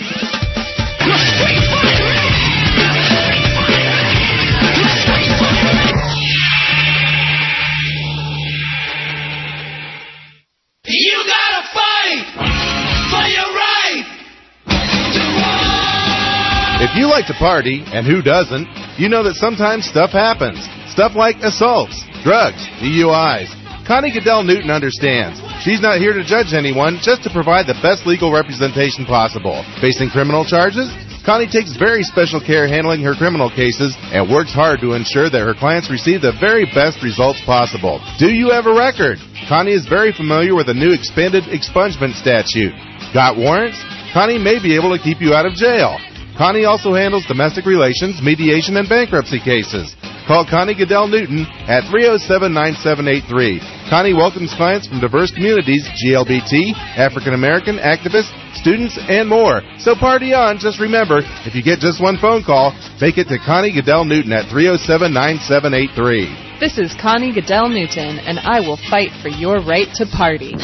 You gotta fight for your right to war. If you like to party, and who doesn't, you know that sometimes stuff happens. Stuff like assaults, drugs, D U Is. Connie Goodell Newton understands. She's not here to judge anyone, just to provide the best legal representation possible. Facing criminal charges? Connie takes very special care handling her criminal cases and works hard to ensure that her clients receive the very best results possible. Do you have a record? Connie is very familiar with the new expanded expungement statute. Got warrants? Connie may be able to keep you out of jail. Connie also handles domestic relations, mediation, and bankruptcy cases. Call Connie Goodell Newton at three oh seven, nine seven eight three. Connie welcomes clients from diverse communities, G L B T, African American, activists, students, and more. So party on. Just remember, if you get just one phone call, make it to Connie Goodell Newton at three oh seven, nine seven eight three. This is Connie Goodell Newton, and I will fight for your right to party.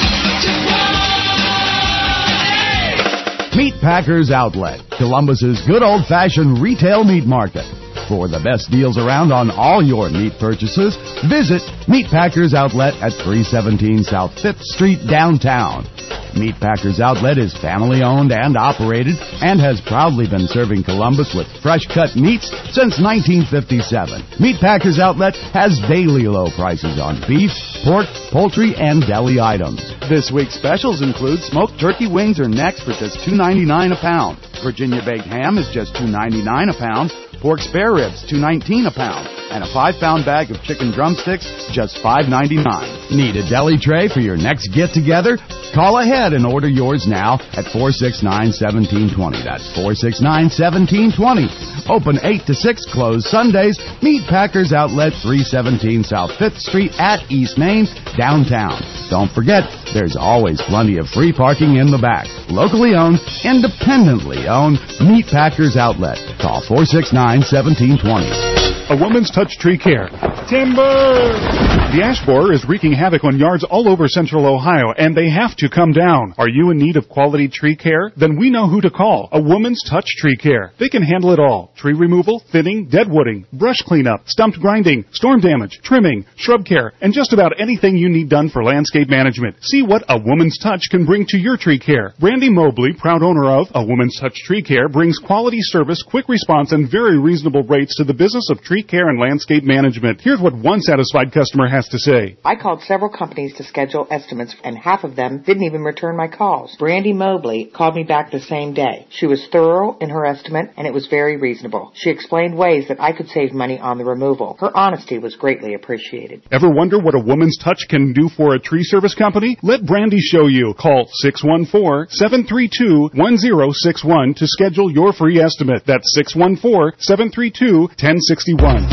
Meat Packers Outlet, Columbus's good old-fashioned retail meat market. For the best deals around on all your meat purchases, visit Meat Packers Outlet at three seventeen South fifth Street, downtown. Meat Packers Outlet is family-owned and operated and has proudly been serving Columbus with fresh-cut meats since nineteen fifty-seven. Meat Packers Outlet has daily low prices on beef, pork, poultry, and deli items. This week's specials include smoked turkey wings or necks for just two ninety-nine a pound. Virginia baked ham is just two ninety-nine a pound. Pork spare ribs, two nineteen a pound, and a five-pound bag of chicken drumsticks, just five ninety-nine. Need a deli tray for your next get-together? Call ahead and order yours now at four six nine, one seven two zero. That's four six nine, one seven two zero. Open eight to six, closed Sundays. Meat Packers Outlet, three seventeen South fifth Street at East Main, downtown. Don't forget, there's always plenty of free parking in the back. Locally owned, independently owned, Meat Packers Outlet. Call four six nine, one seven two zero. A Woman's Touch Tree Care. Timber! The ash borer is wreaking havoc on yards all over central Ohio, and they have to come down. Are you in need of quality tree care? Then we know who to call. A Woman's Touch Tree Care. They can handle it all. Tree removal, thinning, deadwooding, brush cleanup, stump grinding, storm damage, trimming, shrub care, and just about anything you need done for landscape management. See what A Woman's Touch can bring to your tree care. Brandy Mobley, proud owner of A Woman's Touch Tree Care, brings quality service, quick response, and very reasonable rates to the business of tree care and landscape management. Here's what one satisfied customer has to say. I called several companies to schedule estimates, and half of them didn't even return my calls. Brandy Mobley called me back the same day. She was thorough in her estimate, and it was very reasonable. She explained ways that I could save money on the removal. Her honesty was greatly appreciated. Ever wonder what A Woman's Touch can do for a tree service company? Let Brandy show you. Call six one four, seven three two, one zero six one to schedule your free estimate. That's six one four, seven three two, one zero six one.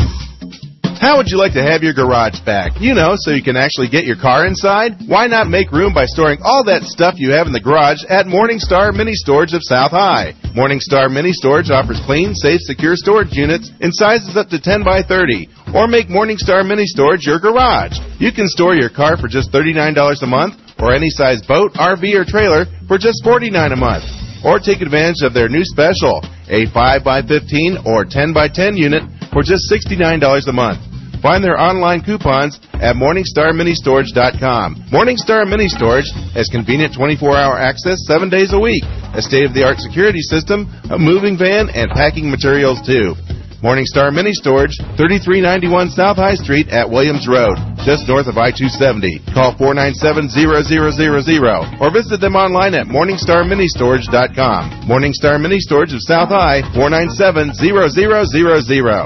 How would you like to have your garage back? You know, so you can actually get your car inside? Why not make room by storing all that stuff you have in the garage at Morningstar Mini Storage of South High? Morningstar Mini Storage offers clean, safe, secure storage units in sizes up to ten by thirty. Or make Morningstar Mini Storage your garage. You can store your car for just thirty-nine dollars a month, or any size boat, R V, or trailer for just forty-nine dollars a month. Or take advantage of their new special, a five by fifteen or ten by ten unit for just sixty-nine dollars a month. Find their online coupons at Morningstar Mini Storage dot com. Morningstar Mini Storage has convenient twenty-four hour access seven days a week, a state-of-the-art security system, a moving van, and packing materials too. Morningstar Mini Storage, thirty-three ninety-one South High Street at Williams Road, just north of I two seventy. Call four nine seven, zero zero zero zero or visit them online at Morningstar Mini Storage dot com. Morningstar Mini Storage of South High, four nine seven, zero zero zero zero.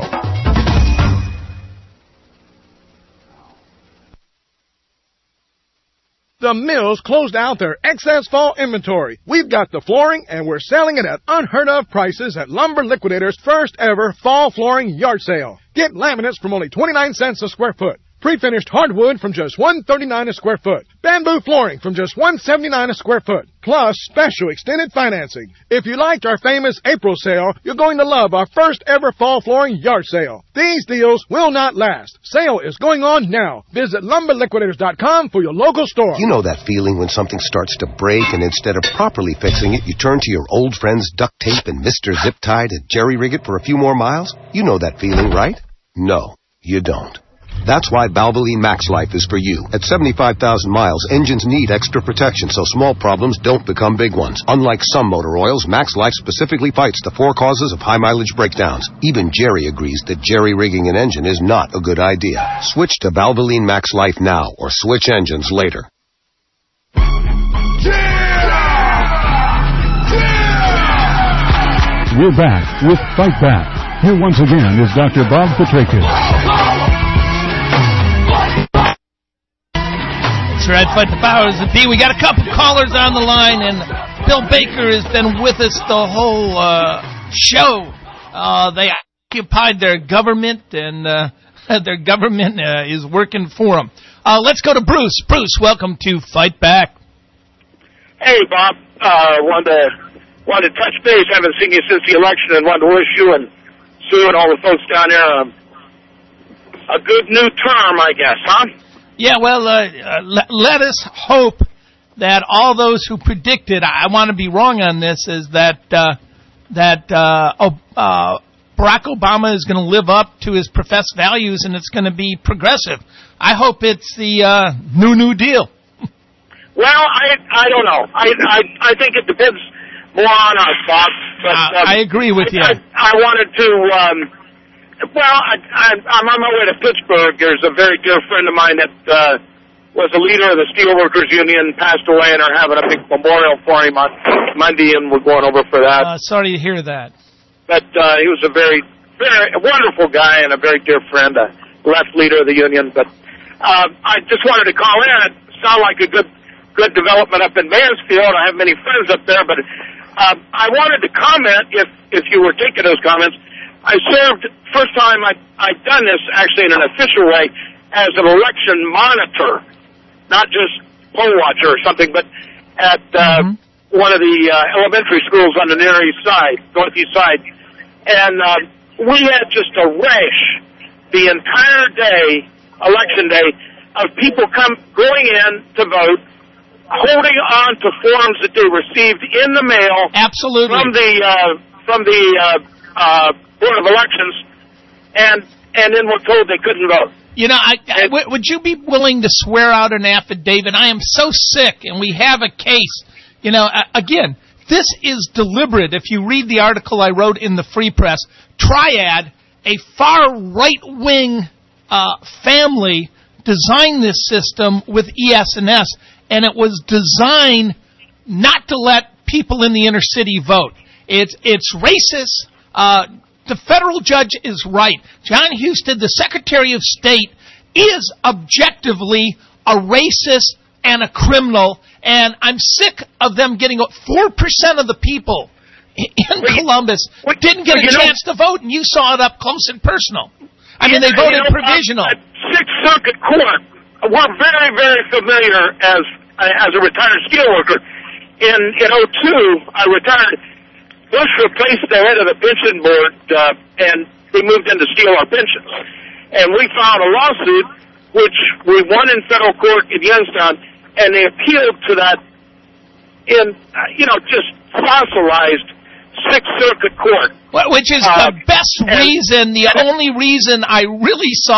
The Mills closed out their excess fall inventory. We've got the flooring, and we're selling it at unheard-of prices at Lumber Liquidator's first-ever fall flooring yard sale. Get laminates from only twenty-nine cents a square foot. Pre-finished hardwood from just one dollar and thirty-nine cents a square foot. Bamboo flooring from just one dollar and seventy-nine cents a square foot. Plus special extended financing. If you liked our famous April sale, you're going to love our first ever fall flooring yard sale. These deals will not last. Sale is going on now. Visit lumber liquidators dot com for your local store. You know that feeling when something starts to break and instead of properly fixing it, you turn to your old friends duct tape and Mister Zip Tie to jerry rig it for a few more miles? You know that feeling, right? No, you don't. That's why Valvoline Max Life is for you. At seventy-five thousand miles, engines need extra protection so small problems don't become big ones. Unlike some motor oils, Max Life specifically fights the four causes of high-mileage breakdowns. Even Jerry agrees that jerry-rigging an engine is not a good idea. Switch to Valvoline Max Life now or switch engines later. We're back with Fight Back. Here once again is Doctor Bob Petrakis. That's right, Fight the Powers that Be. We got a couple callers on the line, and Bill Baker has been with us the whole uh, show. Uh, they occupied their government, and uh, their government uh, is working for them. Uh, let's go to Bruce. Bruce, welcome to Fight Back. Hey, Bob. Uh, wanted to wanted to touch base. Haven't seen you since the election, and wanted to wish you and Sue and all the folks down there um, a good new term, I guess, huh? Yeah, well, uh, uh, let, let us hope that all those who predicted, I, I want to be wrong on this, is that uh, that uh, oh, uh, Barack Obama is going to live up to his professed values and it's going to be progressive. I hope it's the uh, new New Deal. Well, I I don't know. I I, I think it depends more on us, Bob. But, uh, um, I agree with I, you. I, I wanted to... Um, Well, I, I, I'm on my way to Pittsburgh. There's a very dear friend of mine that uh, was a leader of the Steelworkers Union, passed away, and are having a big memorial for him on Monday, and we're going over for that. Uh, sorry to hear that. But uh, he was a very, very a wonderful guy and a very dear friend, a left leader of the union. But uh, I just wanted to call in. It sounded like a good, good development up in Mansfield. I have many friends up there, but uh, I wanted to comment if if you were taking those comments. I served, first time I, I'd done this actually in an official way, as an election monitor, not just poll watcher or something, but at uh, mm-hmm. one of the uh, elementary schools on the Near East Side, Northeast Side. And uh, we had just a rash the entire day, election day, of people come going in to vote, holding on to forms that they received in the mail. Absolutely. From the, uh, from the, uh, uh, Board of Elections, and and then were told they couldn't vote. You know, I, I, w- would you be willing to swear out an affidavit? I am so sick, and we have a case. You know, uh, again, this is deliberate. If you read the article I wrote in the Free Press, Triad, a far right-wing uh, family, designed this system with E S and S, and it was designed not to let people in the inner city vote. It's it's racist. Uh, The federal judge is right. John Husted, the Secretary of State, is objectively a racist and a criminal, and I'm sick of them getting four percent of the people in well, Columbus well, didn't get well, a chance know, to vote, and you saw it up close and personal. I mean, yeah, they voted you know, provisional. Uh, Sixth Circuit Court, we're very, very familiar as as a retired steelworker. In, in oh two, I retired. Bush replaced the head of the pension board, uh, and they moved in to steal our pensions. And we filed a lawsuit, which we won in federal court in Youngstown, and they appealed to that in, uh, you know, just fossilized Sixth Circuit Court. Which is uh, the best reason, the only reason I really saw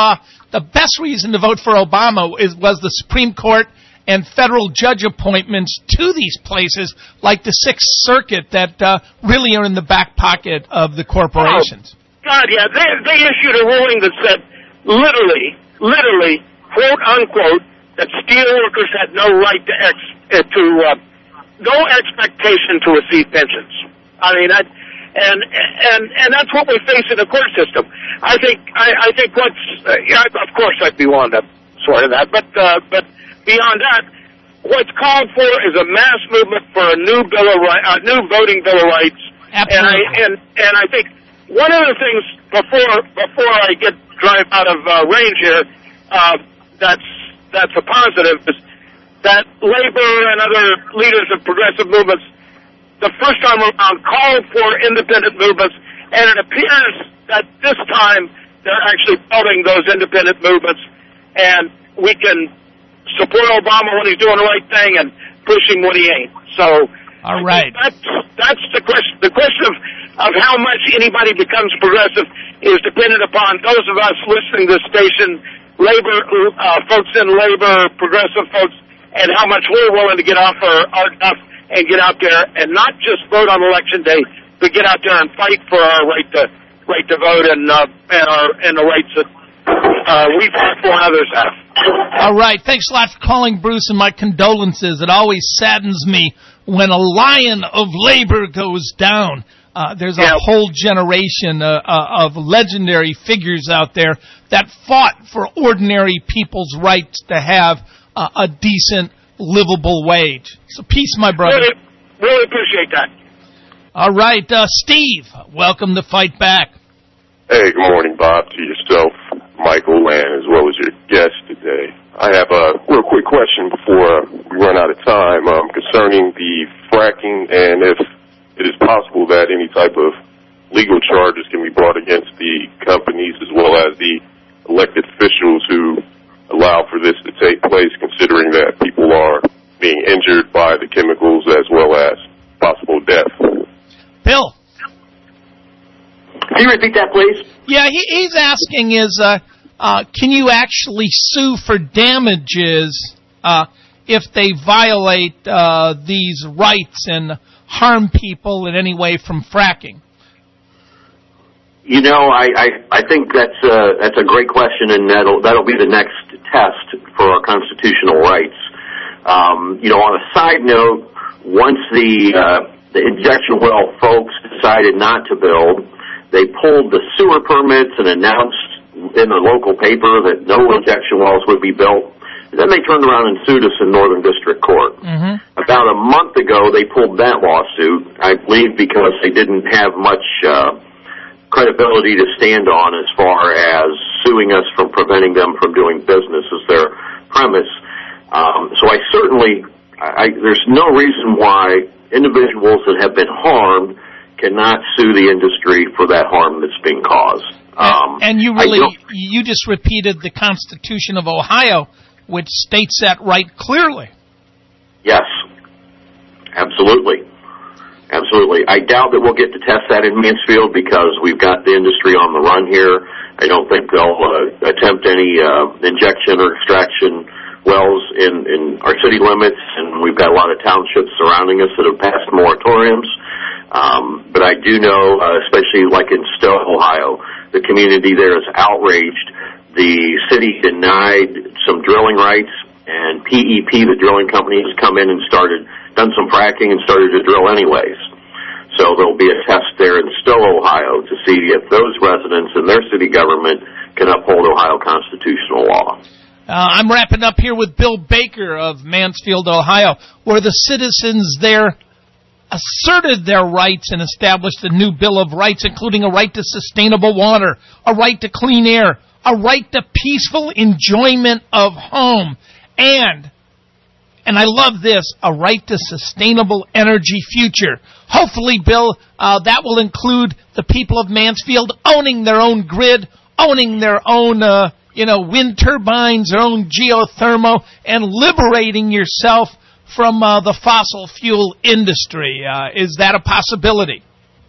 the best reason to vote for Obama is, was the Supreme Court and federal judge appointments to these places, like the Sixth Circuit, that uh, really are in the back pocket of the corporations. Oh, God, yeah. They, they issued a ruling that said, literally, literally, quote, unquote, that steel workers had no right to, ex, uh, to uh, no expectation to receive pensions. I mean, I, and and and that's what we face in the court system. I think I, I think what's uh, yeah, of course I'd be willing to swear to that, but uh, but beyond that, what's called for is a mass movement for a new bill of rights, a new voting bill of rights. Absolutely. And I and and I think one of the things before before I get drive out of uh, range here, uh, that's that's a positive is that labor and other leaders of progressive movements, the first time around, called for independent movements, and it appears that this time they're actually building those independent movements, and we can support Obama when he's doing the right thing and push him when he ain't. So, all right, that's that's the question. The question of of how much anybody becomes progressive is dependent upon those of us listening to the station, labor uh, folks in labor, progressive folks, and how much we're willing to get off our, our duff and get out there and not just vote on election day, but get out there and fight for our right to right to vote and uh, and our and the rights that uh, we fought for and others have. All right, thanks a lot for calling, Bruce, and my condolences. It always saddens me when a lion of labor goes down. Uh, there's a yeah. whole generation uh, uh, of legendary figures out there that fought for ordinary people's rights to have uh, a decent, livable wage. So peace, my brother. Really, really appreciate that. All right, uh, Steve, welcome to Fight Back. Hey, good morning, Bob, to yourself, Michael, and as well as your guest today. I have a real quick question before we run out of time um, concerning the fracking and if it is possible that any type of legal charges can be brought against the companies as well as the elected officials who allow for this to take place, considering that people are being injured by the chemicals as well as possible death. Bill. Can you repeat that, please? Yeah, he, he's asking is, uh, uh, can you actually sue for damages uh, if they violate uh, these rights and harm people in any way from fracking? You know, I, I, I think that's a, that's a great question, and that'll, that'll be the next test for our constitutional rights. Um, you know, on a side note, once the, uh, the injection well folks decided not to build, they pulled the sewer permits and announced in the local paper that no injection wells would be built. Then they turned around and sued us in Northern District Court. Mm-hmm. About a month ago, they pulled that lawsuit, I believe because they didn't have much uh, credibility to stand on as far as suing us from preventing them from doing business as their premise. Um, so I certainly, I, there's no reason why individuals that have been harmed cannot sue the industry for that harm that's being caused. Um, and, and you really, you just repeated the Constitution of Ohio, which states that right clearly. Yes, absolutely. Absolutely. I doubt that we'll get to test that in Mansfield because we've got the industry on the run here. I don't think they'll uh, attempt any uh, injection or extraction wells in, in our city limits, and we've got a lot of townships surrounding us that have passed moratoriums. Um, but I do know, uh, especially like in Stowe, Ohio, the community there is outraged. The city denied some drilling rights, and P E P, the drilling company, has come in and started, done some fracking and started to drill anyways. So there'll be a test there in Stowe, Ohio, to see if those residents and their city government can uphold Ohio constitutional law. Uh, I'm wrapping up here with Bill Baker of Mansfield, Ohio, where the citizens there asserted their rights and established a new Bill of Rights, including a right to sustainable water, a right to clean air, a right to peaceful enjoyment of home, and, and I love this, a right to sustainable energy future. Hopefully, Bill, uh, that will include the people of Mansfield owning their own grid, owning their own, uh, you know, wind turbines, their own geothermal, and liberating yourself from uh, the fossil fuel industry. Uh, is that a possibility?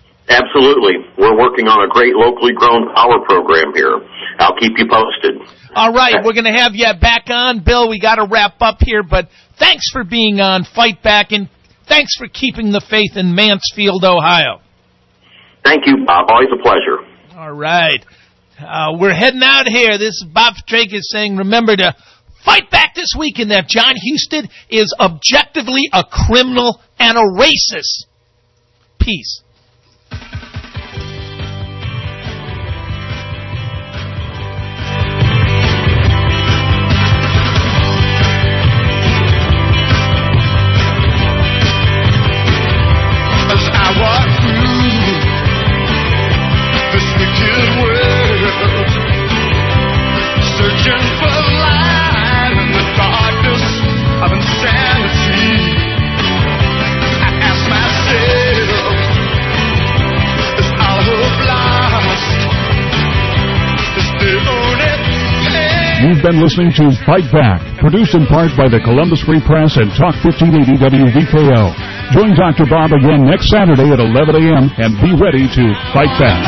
Absolutely. We're working on a great locally grown power program here. I'll keep you posted. All right, we're going to have you back on, Bill. We got to wrap up here, but thanks for being on Fight Back, and thanks for keeping the faith in Mansfield, Ohio. Thank you, Bob. Always a pleasure. All right. Uh, we're heading out here. This is Bob Straka saying, remember to fight back this weekend that John Husted is objectively a criminal and a racist. Peace. You've been listening to Fight Back, produced in part by the Columbus Free Press and Talk fifteen eighty W V K O. Join Doctor Bob again next Saturday at eleven a.m. and be ready to fight back.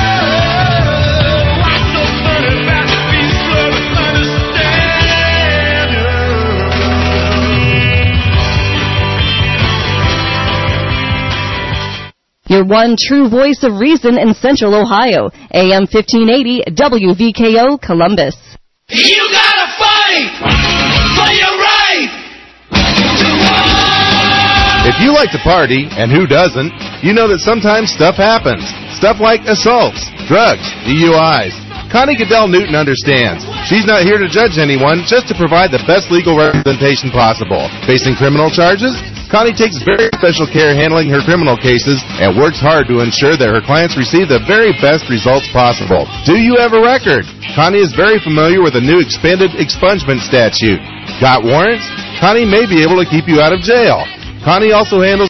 Your one true voice of reason in Central Ohio. A M fifteen eighty W V K O Columbus. You gotta fight for your right to war. If you like to party, and who doesn't, you know that sometimes stuff happens. Stuff like assaults, drugs, D U Is. Connie Goodell Newton understands. She's not here to judge anyone, just to provide the best legal representation possible. Facing criminal charges? Connie takes very special care handling her criminal cases and works hard to ensure that her clients receive the very best results possible. Do you have a record? Connie is very familiar with the new expanded expungement statute. Got warrants? Connie may be able to keep you out of jail. Connie also handles